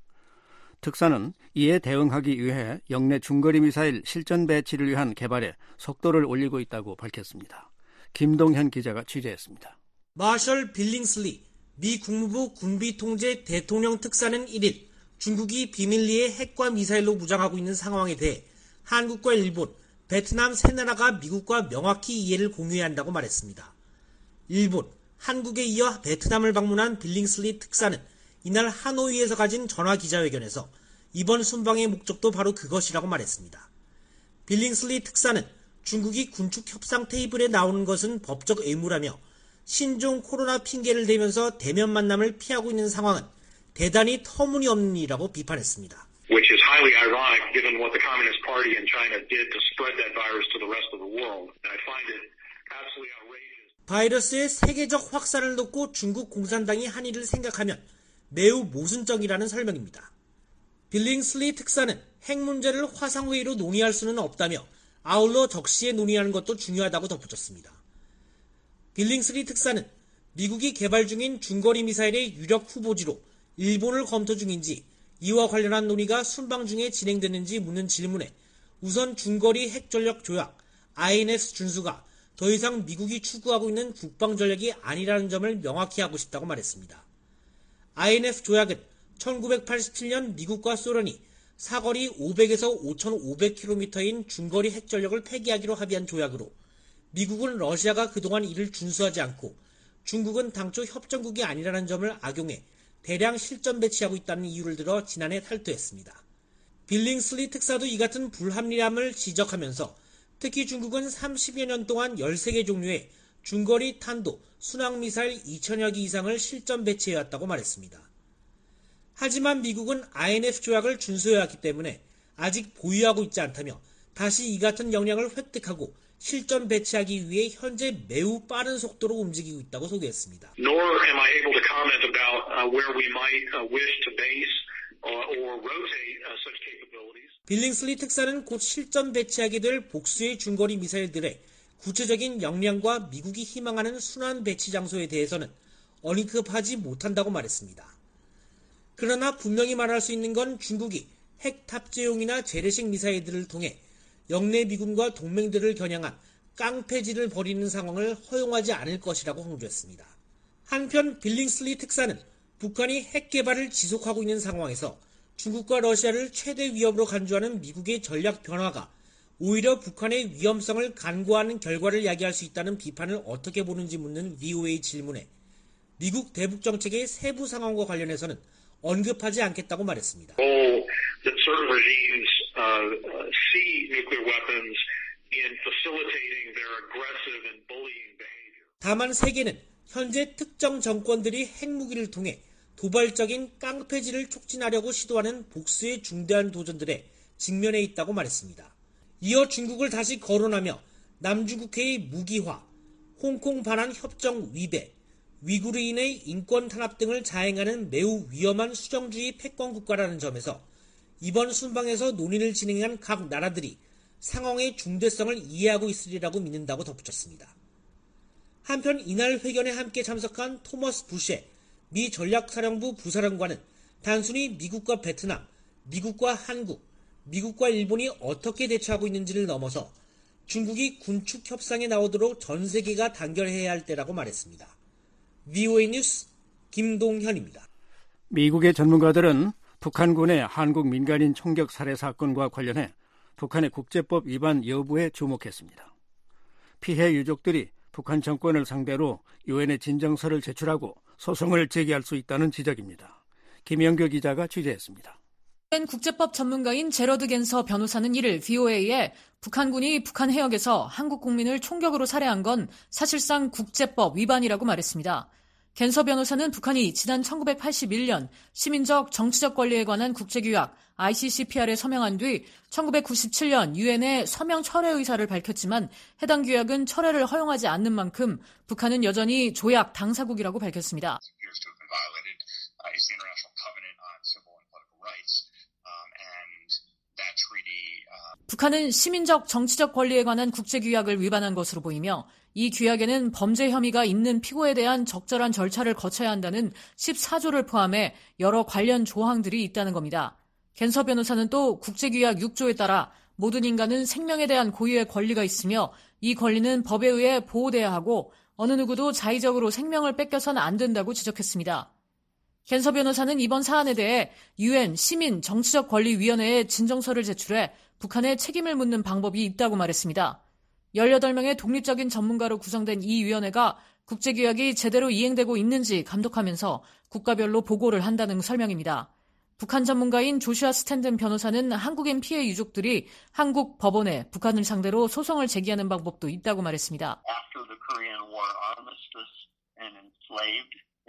특사는 이에 대응하기 위해 영내 중거리 미사일 실전 배치를 위한 개발에 속도를 올리고 있다고 밝혔습니다. 김동현 기자가 취재했습니다. 마셜 빌링슬리 미 국무부 군비 통제 대통령 특사는 1일 중국이 비밀리에 핵과 미사일로 무장하고 있는 상황에 대해 한국과 일본, 베트남 세 나라가 미국과 명확히 이해를 공유해야 한다고 말했습니다. 일본, 한국에 이어 베트남을 방문한 빌링슬리 특사는 이날 하노이에서 가진 전화 기자회견에서 이번 순방의 목적도 바로 그것이라고 말했습니다. 빌링슬리 특사는 중국이 군축 협상 테이블에 나오는 것은 법적 의무라며 신종 코로나 핑계를 대면서 대면 만남을 피하고 있는 상황은 대단히 터무니없는 일이라고 비판했습니다. Which is highly ironic given what the Communist Party in China did to spread that virus to the rest of the world. And I find it absolutely outrageous. 바이러스의 세계적 확산을 놓고 중국 공산당이 한 일을 생각하면 매우 모순적이라는 설명입니다. 빌링슬리 특사는 핵 문제를 화상회의로 논의할 수는 없다며 아울러 적시에 논의하는 것도 중요하다고 덧붙였습니다. 빌링슬리 특사는 미국이 개발 중인 중거리 미사일의 유력 후보지로 일본을 검토 중인지 이와 관련한 논의가 순방 중에 진행됐는지 묻는 질문에 우선 중거리 핵전력 조약 INF 준수가 더 이상 미국이 추구하고 있는 국방전략이 아니라는 점을 명확히 하고 싶다고 말했습니다. INF 조약은 1987년 미국과 소련이 사거리 500에서 5,500km인 중거리 핵전력을 폐기하기로 합의한 조약으로 미국은 러시아가 그동안 이를 준수하지 않고 중국은 당초 협정국이 아니라는 점을 악용해 대량 실전 배치하고 있다는 이유를 들어 지난해 탈퇴했습니다. 빌링슬리 특사도 이 같은 불합리함을 지적하면서 특히 중국은 30여 년 동안 13개 종류의 중거리 탄도 순항미사일 2,000여 기 이상을 실전 배치해왔다고 말했습니다. 하지만 미국은 INF 조약을 준수해왔기 때문에 아직 보유하고 있지 않다며 다시 이 같은 역량을 획득하고 실전 배치하기 위해 현재 매우 빠른 속도로 움직이고 있다고 소개했습니다. Nor am I able to comment about where we might wish to base or rotate such capabilities. 빌링슬리 특사는 곧 실전 배치하게 될 복수의 중거리 미사일들의 구체적인 역량과 미국이 희망하는 순환 배치 장소에 대해서는 언급하지 못한다고 말했습니다. 그러나 분명히 말할 수 있는 건 중국이 핵 탑재용이나 재래식 미사일들을 통해 영내 미군과 동맹들을 겨냥한 깡패질을 벌이는 상황을 허용하지 않을 것이라고 강조했습니다. 한편 빌링슬리 특사는 북한이 핵 개발을 지속하고 있는 상황에서 중국과 러시아를 최대 위협으로 간주하는 미국의 전략 변화가 오히려 북한의 위험성을 간과하는 결과를 야기할 수 있다는 비판을 어떻게 보는지 묻는 VOA 질문에 미국 대북 정책의 세부 상황과 관련해서는 언급하지 않겠다고 말했습니다. That certain regimes see nuclear weapons in facilitating their aggressive and bullying behavior. 다만 세계는 현재 특정 정권들이 핵무기를 통해 도발적인 깡패질을 촉진하려고 시도하는 복수의 중대한 도전들에 직면해 있다고 말했습니다. 이어 중국을 다시 거론하며 남중국해의 무기화, 홍콩 반환 협정 위배, 위구르인의 인권 탄압 등을 자행하는 매우 위험한 수정주의 패권 국가라는 점에서 이번 순방에서 논의를 진행한 각 나라들이 상황의 중대성을 이해하고 있으리라고 믿는다고 덧붙였습니다. 한편 이날 회견에 함께 참석한 토머스 부셰 미 전략사령부 부사령관은 단순히 미국과 베트남, 미국과 한국, 미국과 일본이 어떻게 대처하고 있는지를 넘어서 중국이 군축 협상에 나오도록 전 세계가 단결해야 할 때라고 말했습니다. VOA 뉴스 김동현입니다. 미국의 전문가들은 북한군의 한국 민간인 총격 살해 사건과 관련해 북한의 국제법 위반 여부에 주목했습니다. 피해 유족들이 북한 정권을 상대로 유엔에 진정서를 제출하고 소송을 제기할 수 있다는 지적입니다. 김영규 기자가 취재했습니다. 유엔 국제법 전문가인 제러드 겐서 변호사는 이를 VOA에 북한군이 북한 해역에서 한국 국민을 총격으로 살해한 건 사실상 국제법 위반이라고 말했습니다. 겐서 변호사는 북한이 지난 1981년 시민적 정치적 권리에 관한 국제규약 ICCPR에 서명한 뒤 1997년 유엔에 서명 철회 의사를 밝혔지만 해당 규약은 철회를 허용하지 않는 만큼 북한은 여전히 조약 당사국이라고 밝혔습니다. 북한은 시민적 정치적 권리에 관한 국제규약을 위반한 것으로 보이며 이 규약에는 범죄 혐의가 있는 피고에 대한 적절한 절차를 거쳐야 한다는 14조를 포함해 여러 관련 조항들이 있다는 겁니다. 겐서 변호사는 또 국제규약 6조에 따라 모든 인간은 생명에 대한 고유의 권리가 있으며 이 권리는 법에 의해 보호돼야 하고 어느 누구도 자의적으로 생명을 뺏겨서는 안 된다고 지적했습니다. 겐서 변호사는 이번 사안에 대해 유엔 시민 정치적 권리 위원회에 진정서를 제출해 북한의 책임을 묻는 방법이 있다고 말했습니다. 18명의 독립적인 전문가로 구성된 이 위원회가 국제규약이 제대로 이행되고 있는지 감독하면서 국가별로 보고를 한다는 설명입니다. 북한 전문가인 조슈아 스탠든 변호사는 한국인 피해 유족들이 한국 법원에 북한을 상대로 소송을 제기하는 방법도 있다고 말했습니다.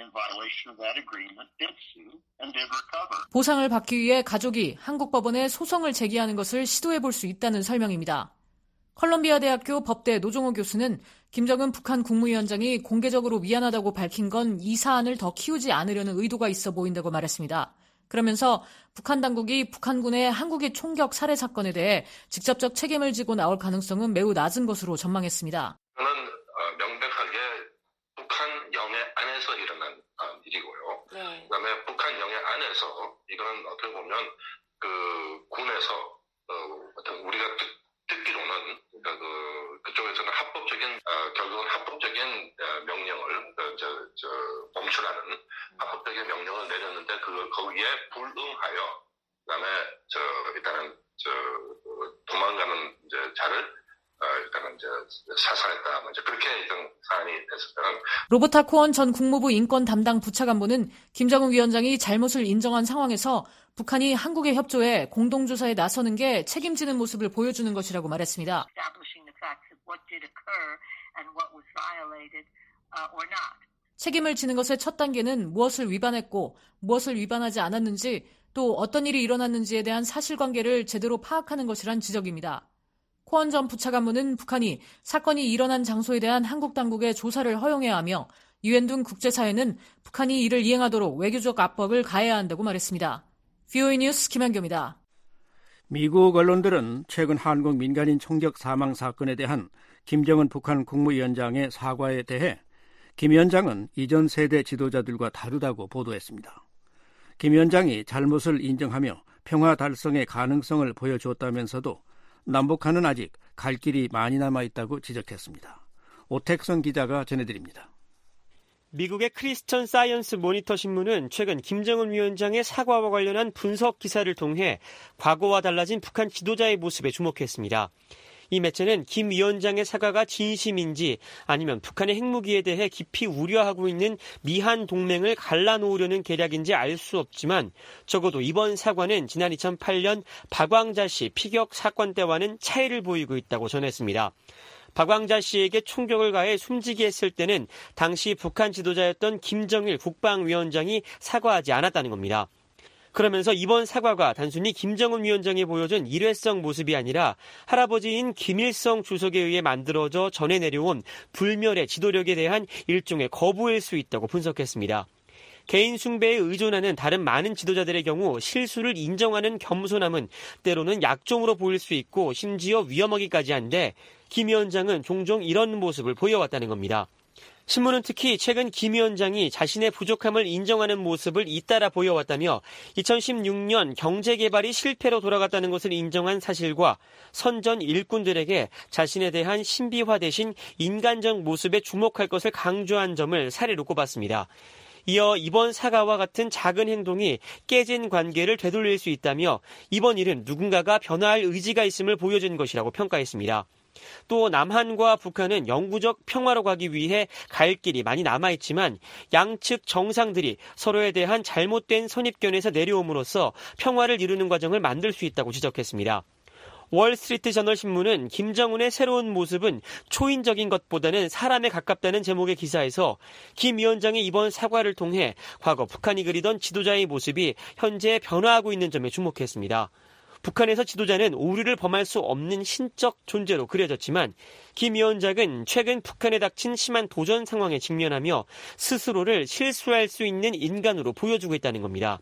보상을 받기 위해 가족이 한국 법원에 소송을 제기하는 것을 시도해 볼 수 있다는 설명입니다. 컬럼비아 대학교 법대 노종호 교수는 김정은 북한 국무위원장이 공개적으로 미안하다고 밝힌 건 이 사안을 더 키우지 않으려는 의도가 있어 보인다고 말했습니다. 그러면서 북한 당국이 북한군의 한국의 총격 살해 사건에 대해 직접적 책임을 지고 나올 가능성은 매우 낮은 것으로 전망했습니다. 저는 명백하게 북한 영해 안에서 일어난 일이고요. 네. 그다음에 북한 영해 안에서 이거는 어떻게 보면 그 군에서 어떤 우리가 듣기로는 그러니까 그쪽에서는 결국은 합법적인 명령을 범출하는 합법적인 명령을 내렸는데 거기에 불응하여 그다음에 일단은 도망가는 자를 일단은 사살했다 그렇게 사안이 됐었다는. 로버타 코언 전 국무부 인권 담당 부차관보는 김정은 위원장이 잘못을 인정한 상황에서 북한이 한국의 협조에 공동조사에 나서는 게 책임지는 모습을 보여주는 것이라고 말했습니다. 책임을 지는 것의 첫 단계는 무엇을 위반했고 무엇을 위반하지 않았는지 또 어떤 일이 일어났는지에 대한 사실관계를 제대로 파악하는 것이란 지적입니다. 코언 전 부차관보는 북한이 사건이 일어난 장소에 대한 한국 당국의 조사를 허용해야 하며 유엔 등 국제사회는 북한이 이를 이행하도록 외교적 압박을 가해야 한다고 말했습니다. VOA 뉴스 김한교입니다. 미국 언론들은 최근 한국 민간인 총격 사망 사건에 대한 김정은 북한 국무위원장의 사과에 대해 김 위원장은 이전 세대 지도자들과 다르다고 보도했습니다. 김 위원장이 잘못을 인정하며 평화 달성의 가능성을 보여주었다면서도 남북한은 아직 갈 길이 많이 남아있다고 지적했습니다. 오택선 기자가 전해드립니다. 미국의 크리스천 사이언스 모니터 신문은 최근 김정은 위원장의 사과와 관련한 분석 기사를 통해 과거와 달라진 북한 지도자의 모습에 주목했습니다. 이 매체는 김 위원장의 사과가 진심인지 아니면 북한의 핵무기에 대해 깊이 우려하고 있는 미한 동맹을 갈라놓으려는 계략인지 알 수 없지만 적어도 이번 사과는 지난 2008년 박왕자 씨 피격 사건 때와는 차이를 보이고 있다고 전했습니다. 박왕자 씨에게 총격을 가해 숨지게 했을 때는 당시 북한 지도자였던 김정일 국방위원장이 사과하지 않았다는 겁니다. 그러면서 이번 사과가 단순히 김정은 위원장이 보여준 일회성 모습이 아니라 할아버지인 김일성 주석에 의해 만들어져 전해 내려온 불멸의 지도력에 대한 일종의 거부일 수 있다고 분석했습니다. 개인 숭배에 의존하는 다른 많은 지도자들의 경우 실수를 인정하는 겸손함은 때로는 약점으로 보일 수 있고 심지어 위험하기까지 한데 김 위원장은 종종 이런 모습을 보여왔다는 겁니다. 신문은 특히 최근 김 위원장이 자신의 부족함을 인정하는 모습을 잇따라 보여왔다며 2016년 경제개발이 실패로 돌아갔다는 것을 인정한 사실과 선전 일꾼들에게 자신에 대한 신비화 대신 인간적 모습에 주목할 것을 강조한 점을 사례로 꼽았습니다. 이어 이번 사과와 같은 작은 행동이 깨진 관계를 되돌릴 수 있다며 이번 일은 누군가가 변화할 의지가 있음을 보여준 것이라고 평가했습니다. 또 남한과 북한은 영구적 평화로 가기 위해 갈 길이 많이 남아있지만 양측 정상들이 서로에 대한 잘못된 선입견에서 내려옴으로써 평화를 이루는 과정을 만들 수 있다고 지적했습니다. 월스트리트 저널 신문은 김정은의 새로운 모습은 초인적인 것보다는 사람에 가깝다는 제목의 기사에서 김 위원장의 이번 사과를 통해 과거 북한이 그리던 지도자의 모습이 현재 변화하고 있는 점에 주목했습니다. 북한에서 지도자는 오류를 범할 수 없는 신적 존재로 그려졌지만 김 위원장은 최근 북한에 닥친 심한 도전 상황에 직면하며 스스로를 실수할 수 있는 인간으로 보여주고 있다는 겁니다.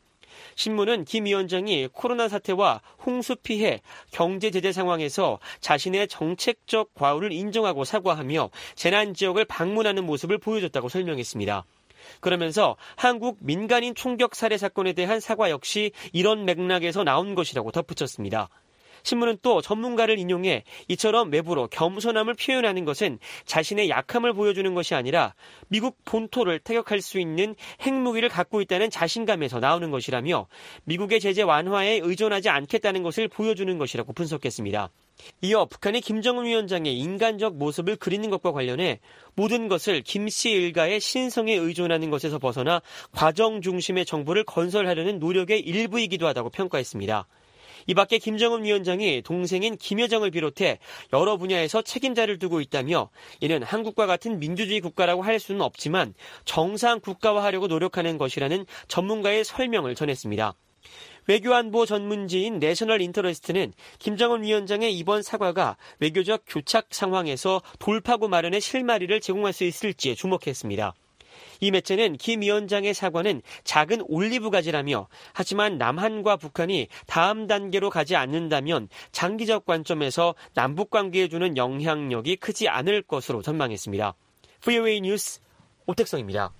신문은 김 위원장이 코로나 사태와 홍수 피해, 경제 제재 상황에서 자신의 정책적 과오를 인정하고 사과하며 재난 지역을 방문하는 모습을 보여줬다고 설명했습니다. 그러면서 한국 민간인 총격 살해 사건에 대한 사과 역시 이런 맥락에서 나온 것이라고 덧붙였습니다. 신문은 또 전문가를 인용해 이처럼 외부로 겸손함을 표현하는 것은 자신의 약함을 보여주는 것이 아니라 미국 본토를 타격할 수 있는 핵무기를 갖고 있다는 자신감에서 나오는 것이라며 미국의 제재 완화에 의존하지 않겠다는 것을 보여주는 것이라고 분석했습니다. 이어 북한의 김정은 위원장의 인간적 모습을 그리는 것과 관련해 모든 것을 김 씨 일가의 신성에 의존하는 것에서 벗어나 과정 중심의 정부를 건설하려는 노력의 일부이기도 하다고 평가했습니다. 이 밖에 김정은 위원장이 동생인 김여정을 비롯해 여러 분야에서 책임자를 두고 있다며 이는 한국과 같은 민주주의 국가라고 할 수는 없지만 정상 국가화하려고 노력하는 것이라는 전문가의 설명을 전했습니다. 외교안보 전문지인 내셔널 인터레스트는 김정은 위원장의 이번 사과가 외교적 교착 상황에서 돌파구 마련의 실마리를 제공할 수 있을지에 주목했습니다. 이 매체는 김 위원장의 사과는 작은 올리브가지라며 하지만 남한과 북한이 다음 단계로 가지 않는다면 장기적 관점에서 남북관계에 주는 영향력이 크지 않을 것으로 전망했습니다. VOA 뉴스 오택성입니다.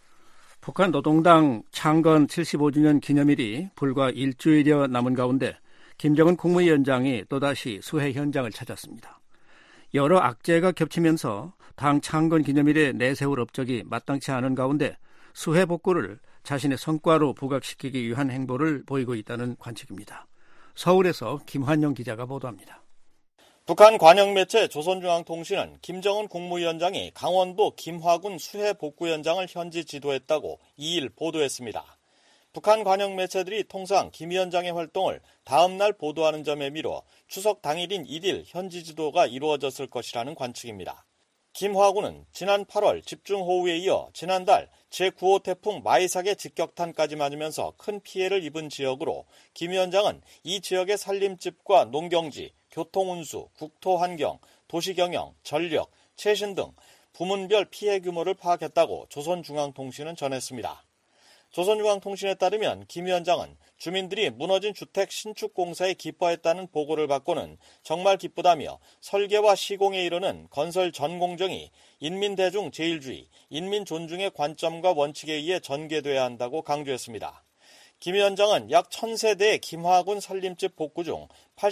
북한 노동당 창건 75주년 기념일이 불과 일주일여 남은 가운데 김정은 국무위원장이 또다시 수해 현장을 찾았습니다. 여러 악재가 겹치면서 당 창건 기념일에 내세울 업적이 마땅치 않은 가운데 수해 복구를 자신의 성과로 부각시키기 위한 행보를 보이고 있다는 관측입니다. 서울에서 김환영 기자가 보도합니다. 북한 관영 매체 조선중앙통신은 김정은 국무위원장이 강원도 김화군 수해 복구 현장을 현지 지도했다고 2일 보도했습니다. 북한 관영 매체들이 통상 김 위원장의 활동을 다음 날 보도하는 점에 미뤄 추석 당일인 1일 현지 지도가 이루어졌을 것이라는 관측입니다. 김화군은 지난 8월 집중호우에 이어 지난달 제9호 태풍 마이삭의 직격탄까지 맞으면서 큰 피해를 입은 지역으로 김 위원장은 이 지역의 산림집과 농경지, 교통운수, 국토환경, 도시경영, 전력, 최신 등 부문별 피해 규모를 파악했다고 조선중앙통신은 전했습니다. 조선중앙통신에 따르면 김 위원장은 주민들이 무너진 주택 신축 공사에 기뻐했다는 보고를 받고는 정말 기쁘다며 설계와 시공에 이르는 건설 전 공정이 인민대중 제일주의, 인민 존중의 관점과 원칙에 의해 전개돼야 한다고 강조했습니다. 김 위원장은 약 1000세대의 김화군 산림집 복구 중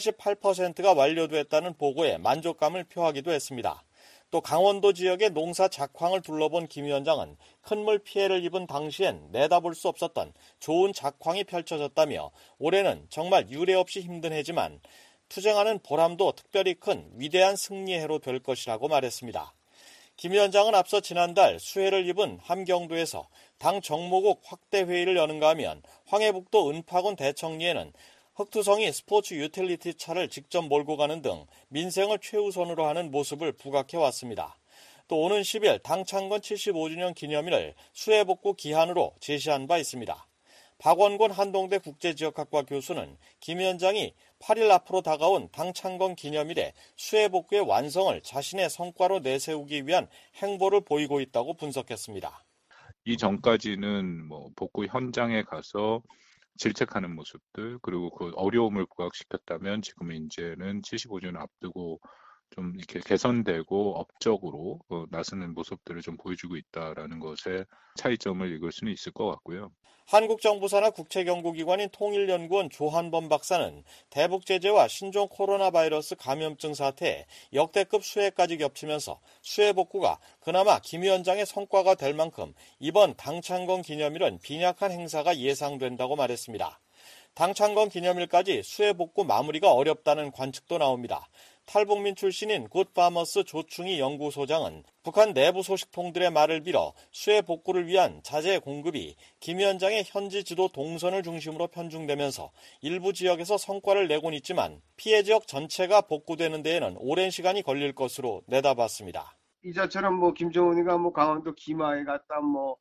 88%가 완료됐다는 보고에 만족감을 표하기도 했습니다. 또 강원도 지역의 농사 작황을 둘러본 김 위원장은 큰 물 피해를 입은 당시엔 내다볼 수 없었던 좋은 작황이 펼쳐졌다며 올해는 정말 유례 없이 힘든 해지만 투쟁하는 보람도 특별히 큰 위대한 승리의 해로 될 것이라고 말했습니다. 김 위원장은 앞서 지난달 수해를 입은 함경도에서 당 정모국 확대 회의를 여는가 하면 황해북도 은파군 대청리에는 흑투성이 스포츠 유틸리티 차를 직접 몰고 가는 등 민생을 최우선으로 하는 모습을 부각해왔습니다. 또 오는 10일 당 창건 75주년 기념일을 수해복구 기한으로 제시한 바 있습니다. 박원곤 한동대 국제지역학과 교수는 김 위원장이 8일 앞으로 다가온 당 창건 기념일에 수해복구의 완성을 자신의 성과로 내세우기 위한 행보를 보이고 있다고 분석했습니다. 이 전까지는 복구 현장에 가서 질책하는 모습들 그리고 그 어려움을 부각시켰다면 지금은 이제는 75주년 앞두고 좀 이렇게 개선되고 업적으로 나서는 모습들을 좀 보여주고 있다라는 것에 차이점을 읽을 수는 있을 것 같고요. 한국 정부 산하 국책연구기관인 통일연구원 조한범 박사는 대북 제재와 신종 코로나 바이러스 감염증 사태에 역대급 수해까지 겹치면서 수해 복구가 그나마 김 위원장의 성과가 될 만큼 이번 당 창건 기념일은 빈약한 행사가 예상된다고 말했습니다. 당 창건 기념일까지 수해 복구 마무리가 어렵다는 관측도 나옵니다. 탈북민 출신인 굿파머스 조충희 연구소장은 북한 내부 소식통들의 말을 빌어 수해 복구를 위한 자재 공급이 김 위원장의 현지 지도 동선을 중심으로 편중되면서 일부 지역에서 성과를 내곤 있지만 피해 지역 전체가 복구되는 데에는 오랜 시간이 걸릴 것으로 내다봤습니다. 이자처럼 김정은이가 강원도 김하에 갔다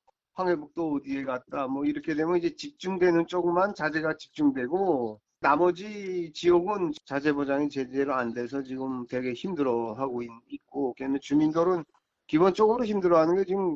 황해북도 어디에 갔다 이렇게 되면 이제 집중되는 쪽만 자재가 집중되고 나머지 지역은 자재 보장이 제대로 안 돼서 지금 되게 힘들어하고 있고, 걔네 주민들은 기본적으로 힘들어하는 게 지금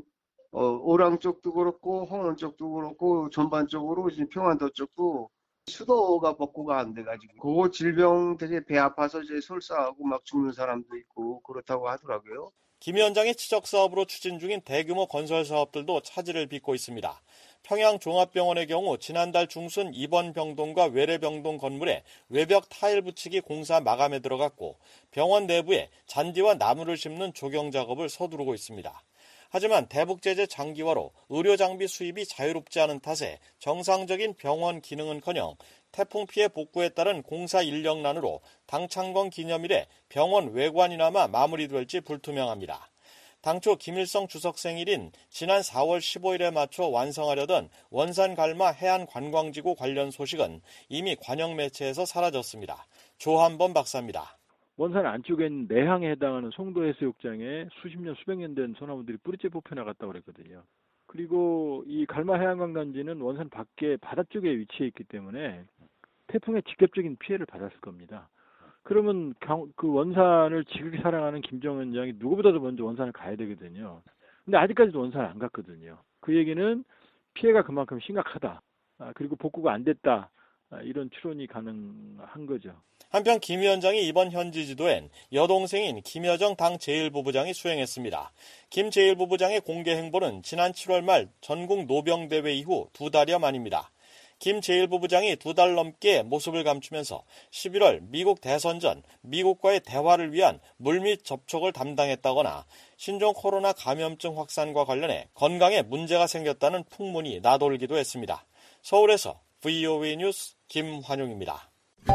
오랑 쪽도 그렇고 홍원 쪽도 그렇고 전반적으로 지금 평안도 쪽도 수도가 복구가 안 돼가지고 그 질병 되게 배 아파서 이제 설사하고 막 죽는 사람도 있고 그렇다고 하더라고요. 김 위원장이 치적 사업으로 추진 중인 대규모 건설 사업들도 차질을 빚고 있습니다. 평양 종합병원의 경우 지난달 중순 입원 병동과 외래 병동 건물에 외벽 타일 붙이기 공사 마감에 들어갔고 병원 내부에 잔디와 나무를 심는 조경 작업을 서두르고 있습니다. 하지만 대북 제재 장기화로 의료 장비 수입이 자유롭지 않은 탓에 정상적인 병원 기능은커녕 태풍 피해 복구에 따른 공사 인력난으로 당 창건 기념일에 병원 외관이나마 마무리될지 불투명합니다. 당초 김일성 주석 생일인 지난 4월 15일에 맞춰 완성하려던 원산-갈마 해안관광지구 관련 소식은 이미 관영 매체에서 사라졌습니다. 조한범 박사입니다. 원산 안쪽에 있는 내항에 해당하는 송도 해수욕장에 수십 년, 수백 년 된 소나무들이 뿌리째 뽑혀나갔다고 그랬거든요. 그리고 이 갈마 해안관광지는 원산 밖에 바다 쪽에 위치해 있기 때문에 태풍의 직접적인 피해를 받았을 겁니다. 그러면 그 원산을 지극히 사랑하는 김정은 위원장이 누구보다도 먼저 원산을 가야 되거든요. 근데 아직까지도 원산을 안 갔거든요. 그 얘기는 피해가 그만큼 심각하다. 그리고 복구가 안 됐다. 이런 추론이 가능한 거죠. 한편 김 위원장이 이번 현지 지도엔 여동생인 김여정 당 제1부부장이 수행했습니다. 김 제1부부장의 공개 행보는 지난 7월 말 전국 노병대회 이후 2달여 만입니다. 김 제1부부장이 2달 넘게 모습을 감추면서 11월 미국 대선 전 미국과의 대화를 위한 물밑 접촉을 담당했다거나 신종 코로나 감염증 확산과 관련해 건강에 문제가 생겼다는 풍문이 나돌기도 했습니다. 서울에서 VOA 뉴스 김환용입니다.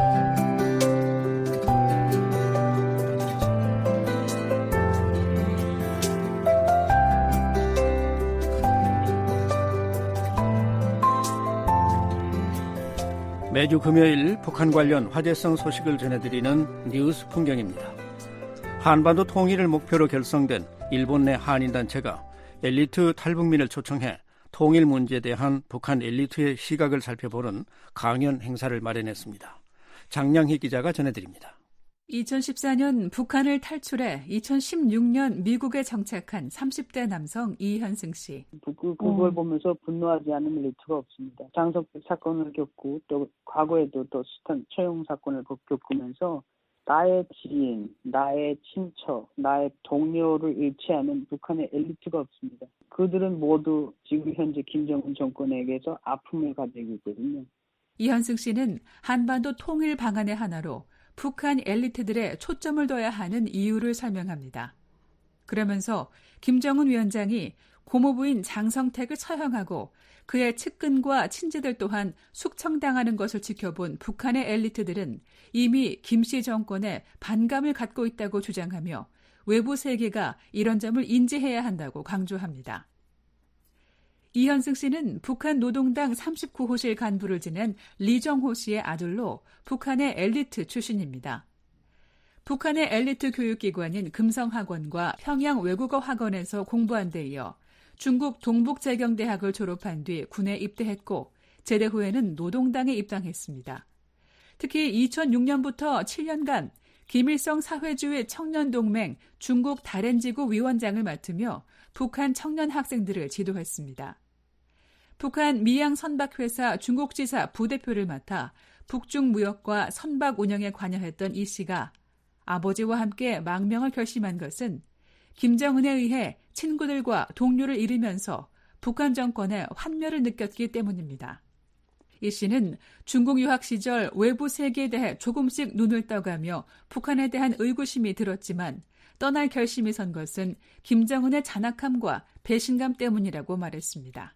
매주 금요일 북한 관련 화제성 소식을 전해드리는 뉴스 풍경입니다. 한반도 통일을 목표로 결성된 일본 내 한인단체가 엘리트 탈북민을 초청해 통일 문제에 대한 북한 엘리트의 시각을 살펴보는 강연 행사를 마련했습니다. 장량희 기자가 전해드립니다. 2014년 북한을 탈출해 2016년 미국에 정착한 30대 남성 이현승 씨. 그걸 보면서 분노하지 않는 엘리트가 없습니다. 장석백 사건을 겪고 또 과거에도 또 숱한 처형 사건을 겪으면서 나의 지인, 나의 친척, 나의 동료를 잃지 않은 북한의 엘리트가 없습니다. 그들은 모두 지금 현재 김정은 정권에게서 아픔을 가지고 있거든요. 이현승 씨는 한반도 통일 방안의 하나로 북한 엘리트들의 초점을 둬야 하는 이유를 설명합니다. 그러면서 김정은 위원장이 고모부인 장성택을 처형하고 그의 측근과 친지들 또한 숙청당하는 것을 지켜본 북한의 엘리트들은 이미 김씨 정권에 반감을 갖고 있다고 주장하며 외부 세계가 이런 점을 인지해야 한다고 강조합니다. 이현승 씨는 북한 노동당 39호실 간부를 지낸 리정호 씨의 아들로 북한의 엘리트 출신입니다. 북한의 엘리트 교육기관인 금성학원과 평양 외국어학원에서 공부한 데 이어 중국 동북재경대학을 졸업한 뒤 군에 입대했고 제대 후에는 노동당에 입당했습니다. 특히 2006년부터 7년간 김일성 사회주의 청년동맹 중국 다롄지구 위원장을 맡으며 북한 청년 학생들을 지도했습니다. 북한 미양선박회사 중국지사 부대표를 맡아 북중 무역과 선박 운영에 관여했던 이 씨가 아버지와 함께 망명을 결심한 것은 김정은에 의해 친구들과 동료를 잃으면서 북한 정권의 환멸을 느꼈기 때문입니다. 이 씨는 중국 유학 시절 외부 세계에 대해 조금씩 눈을 떠가며 북한에 대한 의구심이 들었지만 떠날 결심이 선 것은 김정은의 잔악함과 배신감 때문이라고 말했습니다.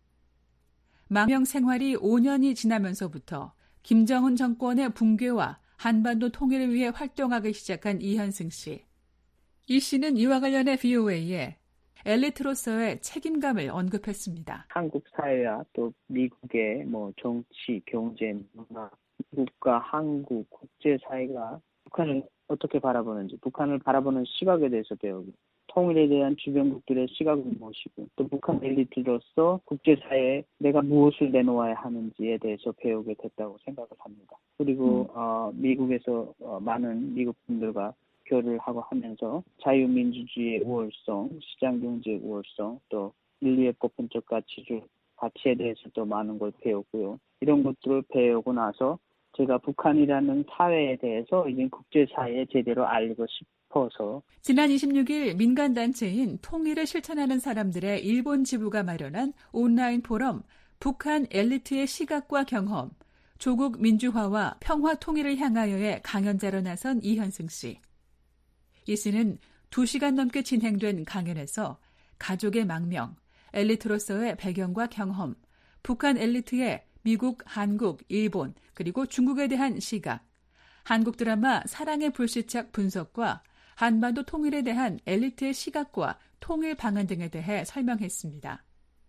망명 생활이 5년이 지나면서부터 김정은 정권의 붕괴와 한반도 통일을 위해 활동하기 시작한 이현승 씨. 이 씨는 이와 관련해 VOA에 엘리트로서의 책임감을 언급했습니다. 한국 사회와 또 미국의 정치, 경제, 문화, 미국과 한국, 국제사회가 북한을 어떻게 바라보는지, 북한을 바라보는 시각에 대해서 배우고, 통일에 대한 주변국들의 시각을 모시고, 또 북한 엘리트로서 국제사회에 내가 무엇을 내놓아야 하는지에 대해서 배우게 됐다고 생각을 합니다. 그리고 미국에서 많은 미국 분들과 교류를 하고 하면서 자유민주주의의 우월성, 시장경제의 우월성, 또 인류의 보편적 가치에 대해서도 많은 걸 배웠고요. 이런 것들을 배우고 나서 제가 북한이라는 사회에 대해서 이제 국제사회에 제대로 알고 싶어서 지난 26일 민간단체인 통일을 실천하는 사람들의 일본 지부가 마련한 온라인 포럼 북한 엘리트의 시각과 경험, 조국 민주화와 평화 통일을 향하여의 강연자로 나선 이현승 씨. 이 씨는 2시간 넘게 진행된 강연에서 가족의 망명, 엘리트로서의 배경과 경험, 북한 엘리트의 미국, 한국, 일본, 그리고 중국에 대한 시각, 한국 드라마 사랑의 불시착 분석과 한반도 통일에 대한 엘리트의 시각과 통일 방안 등에 대해 설명했습니다.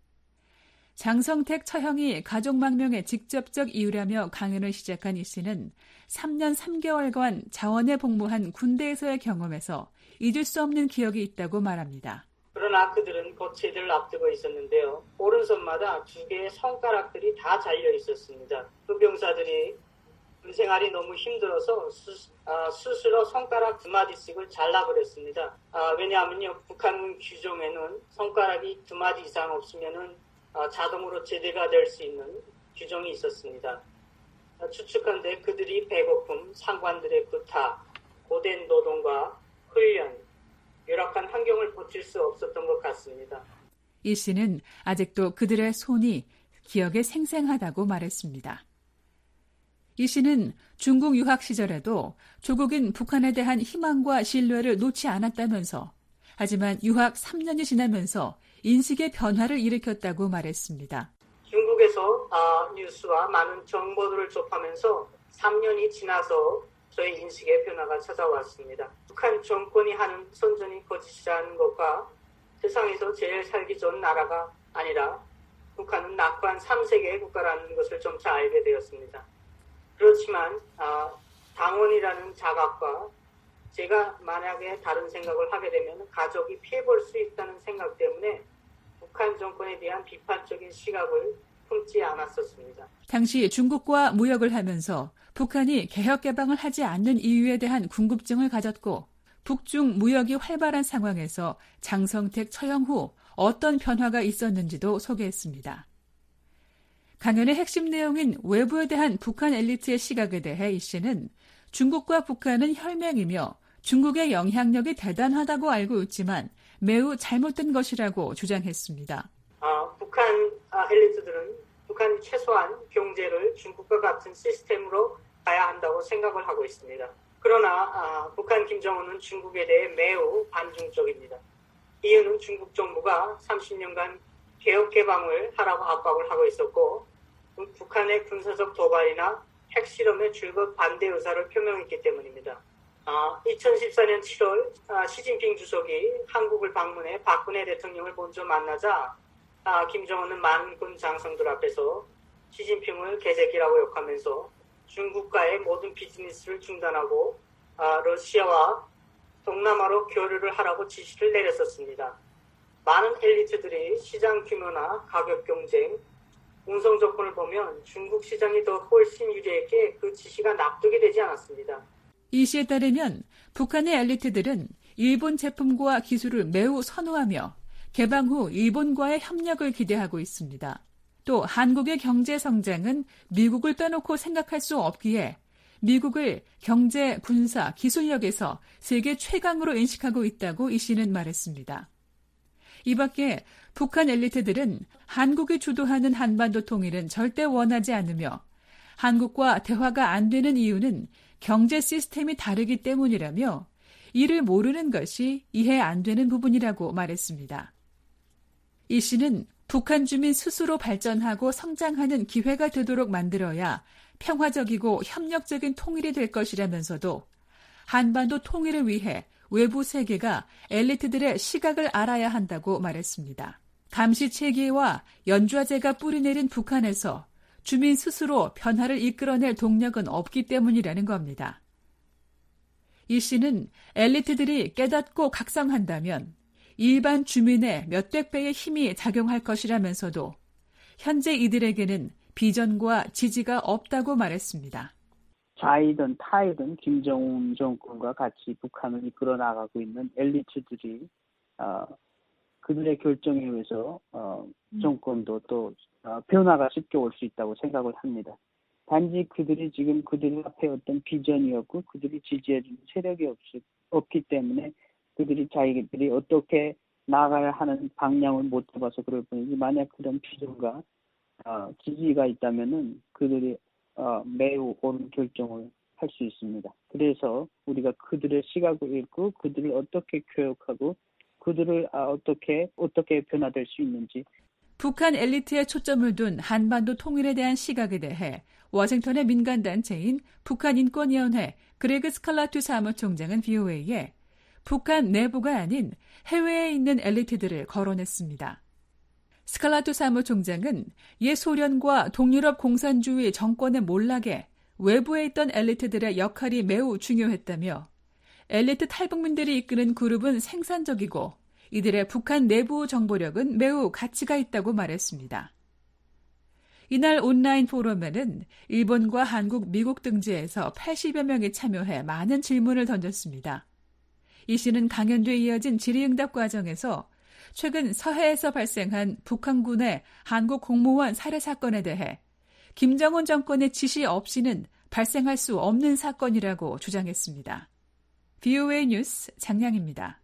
장성택 처형이 가족망명의 직접적 이유라며 강연을 시작한 이 씨는 3년 3개월간 자원에 복무한 군대에서의 경험에서 잊을 수 없는 기억이 있다고 말합니다. 그러나 그들은 거체들을 앞두고 있었는데요. 오른손마다 2개의 손가락들이 다 잘려 있었습니다. 그 병사들이 군생활이 너무 힘들어서 스스로 손가락 2마디씩을 잘라버렸습니다. 왜냐하면요, 북한군 규정에는 손가락이 2마디 이상 없으면은 자동으로 제대가 될 수 있는 규정이 있었습니다. 추측한데 그들이 배고픔, 상관들의 구타, 고된 노동과 훈련, 열악한 환경을 버틸 수 없었던 것 같습니다. 이 씨는 아직도 그들의 손이 기억에 생생하다고 말했습니다. 이 씨는 중국 유학 시절에도 조국인 북한에 대한 희망과 신뢰를 놓지 않았다면서 하지만 유학 3년이 지나면서 인식의 변화를 일으켰다고 말했습니다. 중국에서 뉴스와 많은 정보들을 접하면서 3년이 지나서 저의 인식의 변화가 찾아왔습니다. 북한 정권이 하는 선전이 거짓이라는 것과 세상에서 제일 살기 좋은 나라가 아니라 북한은 낙관 3세계의 국가라는 것을 점차 알게 되었습니다. 그렇지만 당원이라는 자각과 제가 만약에 다른 생각을 하게 되면 가족이 피해볼 수 있다는 생각 때문에 북한 정권에 대한 비판적인 시각을 품지 않았었습니다. 당시 중국과 무역을 하면서 북한이 개혁 개방을 하지 않는 이유에 대한 궁금증을 가졌고 북중 무역이 활발한 상황에서 장성택 처형 후 어떤 변화가 있었는지도 소개했습니다. 강연의 핵심 내용인 외부에 대한 북한 엘리트의 시각에 대해 이 씨는 중국과 북한은 혈맹이며 중국의 영향력이 대단하다고 알고 있지만 매우 잘못된 것이라고 주장했습니다. 북한 엘리트들은 북한이 최소한 경제를 중국과 같은 시스템으로 가야 한다고 생각을 하고 있습니다. 그러나 북한 김정은은 중국에 대해 매우 반중적입니다. 이유는 중국 정부가 30년간 개혁 개방을 하라고 압박을 하고 있었고 북한의 군사적 도발이나 핵실험에 줄곧 반대 의사를 표명했기 때문입니다. 2014년 7월 시진핑 주석이 한국을 방문해 박근혜 대통령을 먼저 만나자 김정은은 많은 군 장성들 앞에서 시진핑을 개새끼라고 욕하면서 중국과의 모든 비즈니스를 중단하고 러시아와 동남아로 교류를 하라고 지시를 내렸었습니다. 많은 엘리트들이 시장 규모나 가격 경쟁, 운송 조건을 보면 중국 시장이 더 훨씬 유리했기에 그 지시가 납득이 되지 않았습니다. 이 씨에 따르면 북한의 엘리트들은 일본 제품과 기술을 매우 선호하며 개방 후 일본과의 협력을 기대하고 있습니다. 또 한국의 경제 성장은 미국을 빼놓고 생각할 수 없기에 미국을 경제, 군사, 기술력에서 세계 최강으로 인식하고 있다고 이 씨는 말했습니다. 이 밖에 북한 엘리트들은 한국이 주도하는 한반도 통일은 절대 원하지 않으며 한국과 대화가 안 되는 이유는 경제 시스템이 다르기 때문이라며 이를 모르는 것이 이해 안 되는 부분이라고 말했습니다. 이 씨는 북한 주민 스스로 발전하고 성장하는 기회가 되도록 만들어야 평화적이고 협력적인 통일이 될 것이라면서도 한반도 통일을 위해 외부 세계가 엘리트들의 시각을 알아야 한다고 말했습니다. 감시체계와 연좌제가 뿌리내린 북한에서 주민 스스로 변화를 이끌어낼 동력은 없기 때문이라는 겁니다. 이 씨는 엘리트들이 깨닫고 각성한다면 일반 주민의 몇백 배의 힘이 작용할 것이라면서도 현재 이들에게는 비전과 지지가 없다고 말했습니다. 자이든 타이든 김정은 정권과 같이 북한을 이끌어 나가고 있는 엘리트들이 그들의 결정에 의해서 정권도 또 변화가 쉽게 올 수 있다고 생각을 합니다. 단지 그들이 지금 그들 앞에 어떤 비전이 없고 그들이 지지해주는 세력이 없기 때문에 그들이 자기들이 어떻게 나가야 하는 방향을 못 잡아서 그럴 뿐이지 만약 그런 비전과 지지가 있다면은 그들이 매우 옳은 결정을 할 수 있습니다. 그래서 우리가 그들의 시각을 읽고 그들을 어떻게 교육하고 그들을 어떻게 변화될 수 있는지. 북한 엘리트에 초점을 둔 한반도 통일에 대한 시각에 대해 워싱턴의 민간단체인 북한인권위원회 그레그 스칼라투 사무총장은 VOA에 북한 내부가 아닌 해외에 있는 엘리트들을 거론했습니다. 스칼라토 사무총장은 옛 소련과 동유럽 공산주의 정권의 몰락에 외부에 있던 엘리트들의 역할이 매우 중요했다며 엘리트 탈북민들이 이끄는 그룹은 생산적이고 이들의 북한 내부 정보력은 매우 가치가 있다고 말했습니다. 이날 온라인 포럼에는 일본과 한국, 미국 등지에서 80여 명이 참여해 많은 질문을 던졌습니다. 이 씨는 강연뒤에 이어진 질의응답 과정에서 최근 서해에서 발생한 북한군의 한국 공무원 살해 사건에 대해 김정은 정권의 지시 없이는 발생할 수 없는 사건이라고 주장했습니다. VOA 뉴스 장량입니다.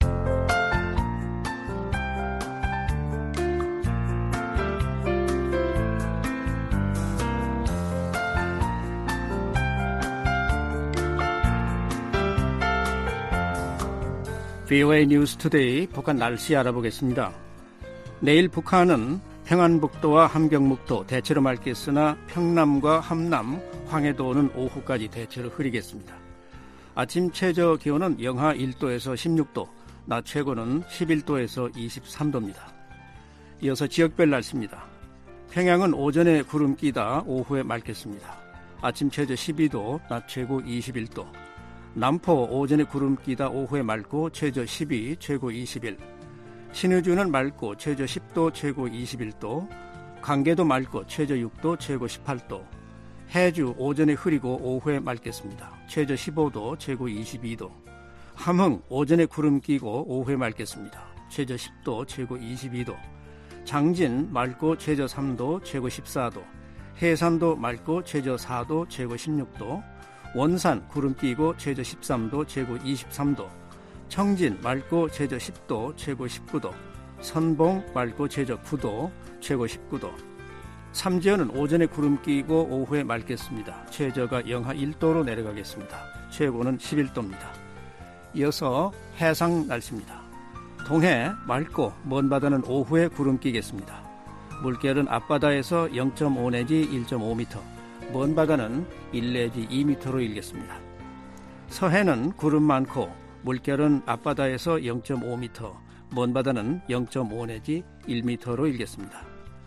VOA 뉴스 투데이 북한 날씨 알아보겠습니다. 내일 북한은 평안북도와 함경북도 대체로 맑겠으나 평남과 함남, 황해도는 오후까지 대체로 흐리겠습니다. 아침 최저 기온은 영하 1도에서 16도, 낮 최고는 11도에서 23도입니다. 이어서 지역별 날씨입니다. 평양은 오전에 구름 끼다 오후에 맑겠습니다. 아침 최저 12도, 낮 최고 21도. 남포 오전에 구름 끼다 오후에 맑고 최저 12, 최고 21. 신의주는 맑고 최저 10도, 최고 21도. 광계도 맑고 최저 6도, 최고 18도. 해주 오전에 흐리고 오후에 맑겠습니다. 최저 15도, 최고 22도. 함흥 오전에 구름 끼고 오후에 맑겠습니다. 최저 10도, 최고 22도. 장진 맑고 최저 3도, 최고 14도. 해산도 맑고 최저 4도, 최고 16도. 원산 구름 끼고 최저 13도, 최고 23도. 청진 맑고 최저 10도, 최고 19도. 선봉 맑고 최저 9도, 최고 19도. 삼지연은 오전에 구름 끼고 오후에 맑겠습니다. 최저가 영하 1도로 내려가겠습니다. 최고는 11도입니다. 이어서 해상 날씨입니다. 동해 맑고 먼 바다는 오후에 구름 끼겠습니다. 물결은 앞바다에서 0.5 내지 1.5m, 먼 바다는 1 내지 2m로 일겠습니다. 서해는 구름 많고 물결은 앞바다에서 0.5m, 먼 바다는 0.5 내지 1m로 일겠습니다.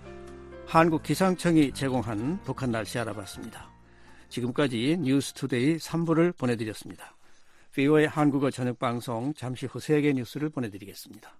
한국기상청이 제공한 북한 날씨 알아봤습니다. 지금까지 뉴스투데이 3부를 보내드렸습니다. VOA 한국어 저녁방송 잠시 후 세계 뉴스를 보내드리겠습니다.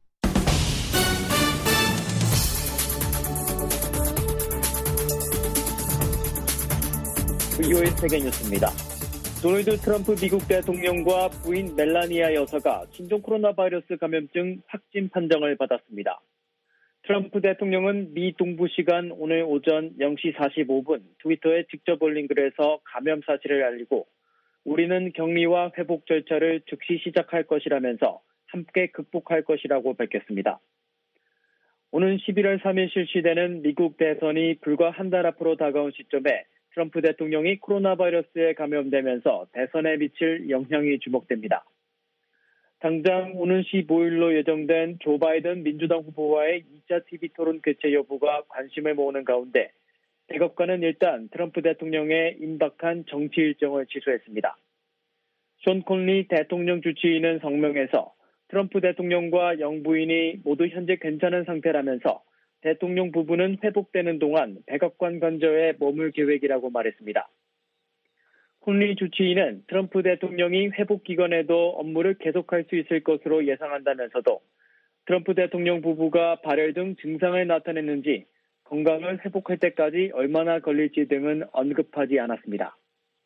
VOA 세계 뉴스입니다. 도널드 트럼프 미국 대통령과 부인 멜라니아 여사가 신종 코로나 바이러스 감염증 확진 판정을 받았습니다. 트럼프 대통령은 미 동부 시간 오늘 오전 0시 45분 트위터에 직접 올린 글에서 감염 사실을 알리고 우리는 격리와 회복 절차를 즉시 시작할 것이라면서 함께 극복할 것이라고 밝혔습니다. 오는 11월 3일 실시되는 미국 대선이 불과 한 달 앞으로 다가온 시점에 트럼프 대통령이 코로나 바이러스에 감염되면서 대선에 미칠 영향이 주목됩니다. 당장 오는 15일로 예정된 조 바이든 민주당 후보와의 2차 TV 토론 개최 여부가 관심을 모으는 가운데 백악관은 일단 트럼프 대통령의 임박한 정치 일정을 취소했습니다. 션 콘리 대통령 주치의는 성명에서 트럼프 대통령과 영부인이 모두 현재 괜찮은 상태라면서 대통령 부부는 회복되는 동안 백악관 관저에 머물 계획이라고 말했습니다. 콘리 주치의는 트럼프 대통령이 회복 기간에도 업무를 계속할 수 있을 것으로 예상한다면서도 트럼프 대통령 부부가 발열 등 증상을 나타냈는지 건강을 회복할 때까지 얼마나 걸릴지 등은 언급하지 않았습니다.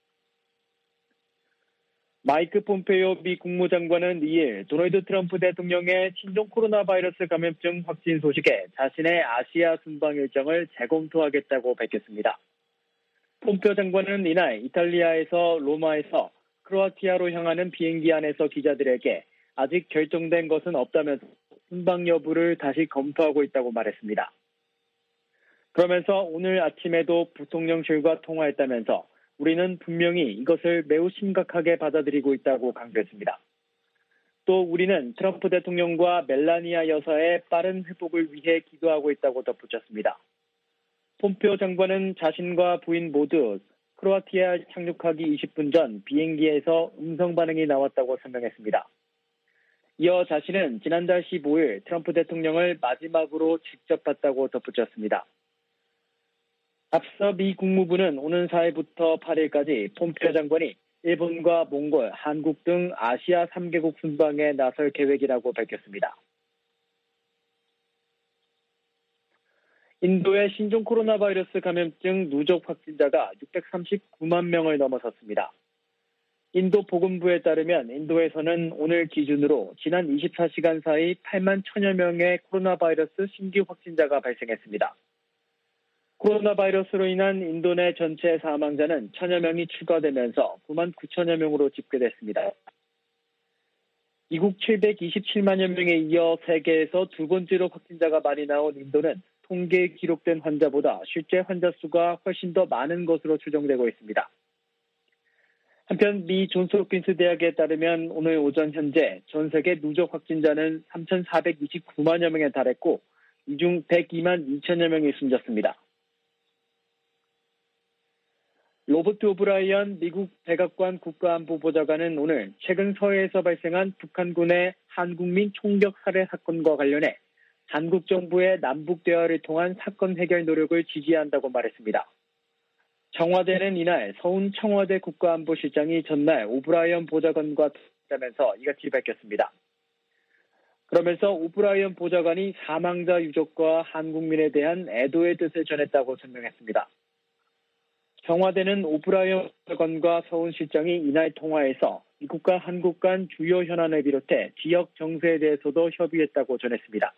마이크 폼페이오 미 국무장관은 2일 도널드 트럼프 대통령의 신종 코로나 바이러스 감염증 확진 소식에 자신의 아시아 순방 일정을 재검토하겠다고 밝혔습니다. 폼페이오 장관은 이날 이탈리아에서 로마에서 크로아티아로 향하는 비행기 안에서 기자들에게 아직 결정된 것은 없다면서 순방 여부를 다시 검토하고 있다고 말했습니다. 그러면서 오늘 아침에도 부통령실과 통화했다면서 우리는 분명히 이것을 매우 심각하게 받아들이고 있다고 강조했습니다. 또 우리는 트럼프 대통령과 멜라니아 여사의 빠른 회복을 위해 기도하고 있다고 덧붙였습니다. 폼페이오 장관은 자신과 부인 모두 크로아티아에 착륙하기 20분 전 비행기에서 음성 반응이 나왔다고 설명했습니다. 이어 자신은 지난달 15일 트럼프 대통령을 마지막으로 직접 봤다고 덧붙였습니다. 앞서 미 국무부는 오는 4일부터 8일까지 폼페오 장관이 일본과 몽골, 한국 등 아시아 3개국 순방에 나설 계획이라고 밝혔습니다. 인도의 신종 코로나 바이러스 감염증 누적 확진자가 639만 명을 넘어섰습니다. 인도 보건부에 따르면 인도에서는 오늘 기준으로 지난 24시간 사이 8만 1000여 명의 코로나 바이러스 신규 확진자가 발생했습니다. 코로나 바이러스로 인한 인도 내 전체 사망자는 1000여 명이 추가되면서 9만 9천여 명으로 집계됐습니다. 이국 727만여 명에 이어 세계에서 두 번째로 확진자가 많이 나온 인도는 통계에 기록된 환자보다 실제 환자 수가 훨씬 더 많은 것으로 추정되고 있습니다. 한편 미 존스홉킨스 대학에 따르면 오늘 오전 현재 전 세계 누적 확진자는 3,429만여 명에 달했고 이 중 102만 2천여 명이 숨졌습니다. 로버트 오브라이언 미국 백악관 국가안보보좌관은 오늘 최근 서해에서 발생한 북한군의 한국민 총격 살해 사건과 관련해 한국 정부의 남북 대화를 통한 사건 해결 노력을 지지한다고 말했습니다. 청와대는 이날 서훈 청와대 국가안보실장이 전날 오브라이언 보좌관과 통화하면서 이같이 밝혔습니다. 그러면서 오브라이언 보좌관이 사망자 유족과 한국민에 대한 애도의 뜻을 전했다고 설명했습니다. 청와대는 오브라이언 보좌관과 서훈 실장이 이날 통화에서 미국과 한국 간 주요 현안을 비롯해 지역 정세에 대해서도 협의했다고 전했습니다.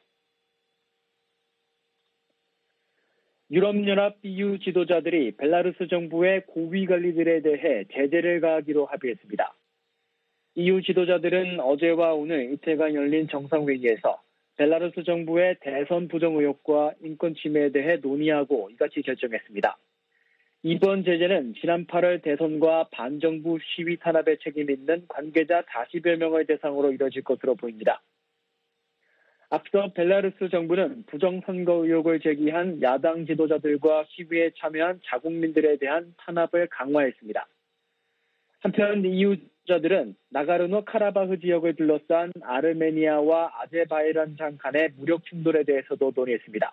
유럽연합 EU 지도자들이 벨라루스 정부의 고위 관리들에 대해 제재를 가하기로 합의했습니다. EU 지도자들은 어제와 오늘 이틀간 열린 정상회의에서 벨라루스 정부의 대선 부정 의혹과 인권 침해에 대해 논의하고 이같이 결정했습니다. 이번 제재는 지난 8월 대선과 반정부 시위 탄압에 책임 있는 관계자 40여 명을 대상으로 이뤄질 것으로 보입니다. 앞서 벨라루스 정부는 부정선거 의혹을 제기한 야당 지도자들과 시위에 참여한 자국민들에 대한 탄압을 강화했습니다. 한편 EU 지도자들은 나가르노 카라바흐 지역을 둘러싼 아르메니아와 아제바이잔 간의 무력 충돌에 대해서도 논의했습니다.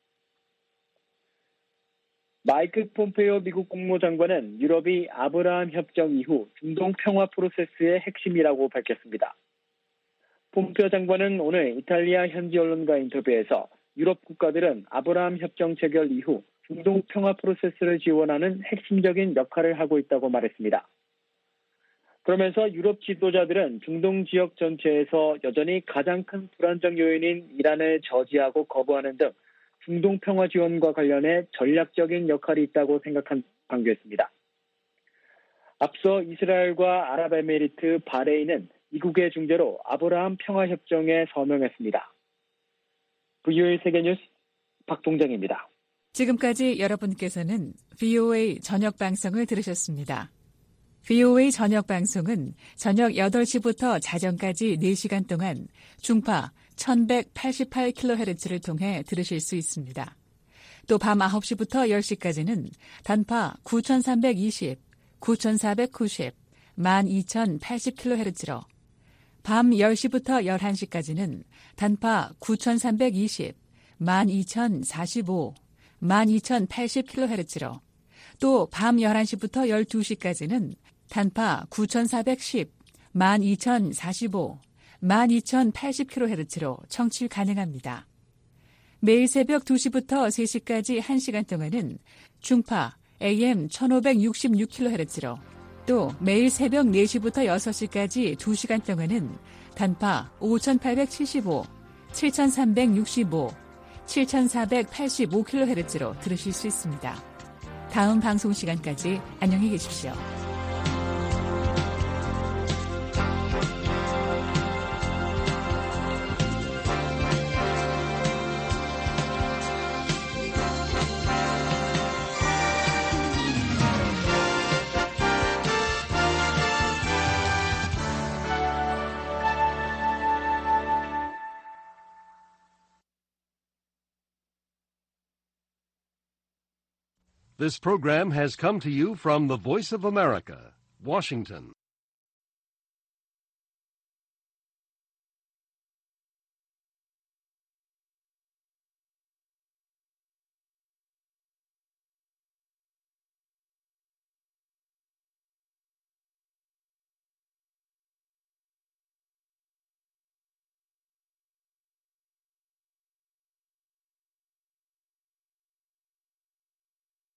마이크 폼페오 미국 국무장관은 유럽이 아브라함 협정 이후 중동 평화 프로세스의 핵심이라고 밝혔습니다. 폼페오 장관은 오늘 이탈리아 현지 언론과 인터뷰에서 유럽 국가들은 아브라함 협정 체결 이후 중동 평화 프로세스를 지원하는 핵심적인 역할을 하고 있다고 말했습니다. 그러면서 유럽 지도자들은 중동 지역 전체에서 여전히 가장 큰 불안정 요인인 이란을 저지하고 거부하는 등 중동 평화 지원과 관련해 전략적인 역할이 있다고 생각한다고 강조했습니다. 앞서 이스라엘과 아랍에미리트, 바레인은 미국의 중재로 아브라함 평화협정에 서명했습니다. VOA 세계뉴스 박동정입니다. 지금까지 여러분께서는 VOA 저녁 방송을 들으셨습니다. VOA 저녁 방송은 저녁 8시부터 자정까지 4시간 동안 중파 1188kHz를 통해 들으실 수 있습니다. 또 밤 9시부터 10시까지는 단파 9320, 9490, 12080kHz로 밤 10시부터 11시까지는 단파 9320, 12045, 12080kHz로 또 밤 11시부터 12시까지는 단파 9410, 12045, 12080kHz로 청취 가능합니다. 매일 새벽 2시부터 3시까지 1시간 동안은 중파 AM 1566kHz로 또 매일 새벽 4시부터 6시까지 2시간 동안은 단파 5875, 7365, 7485kHz로 들으실 수 있습니다. 다음 방송 시간까지 안녕히 계십시오. This program has come to you from the Voice of America, Washington.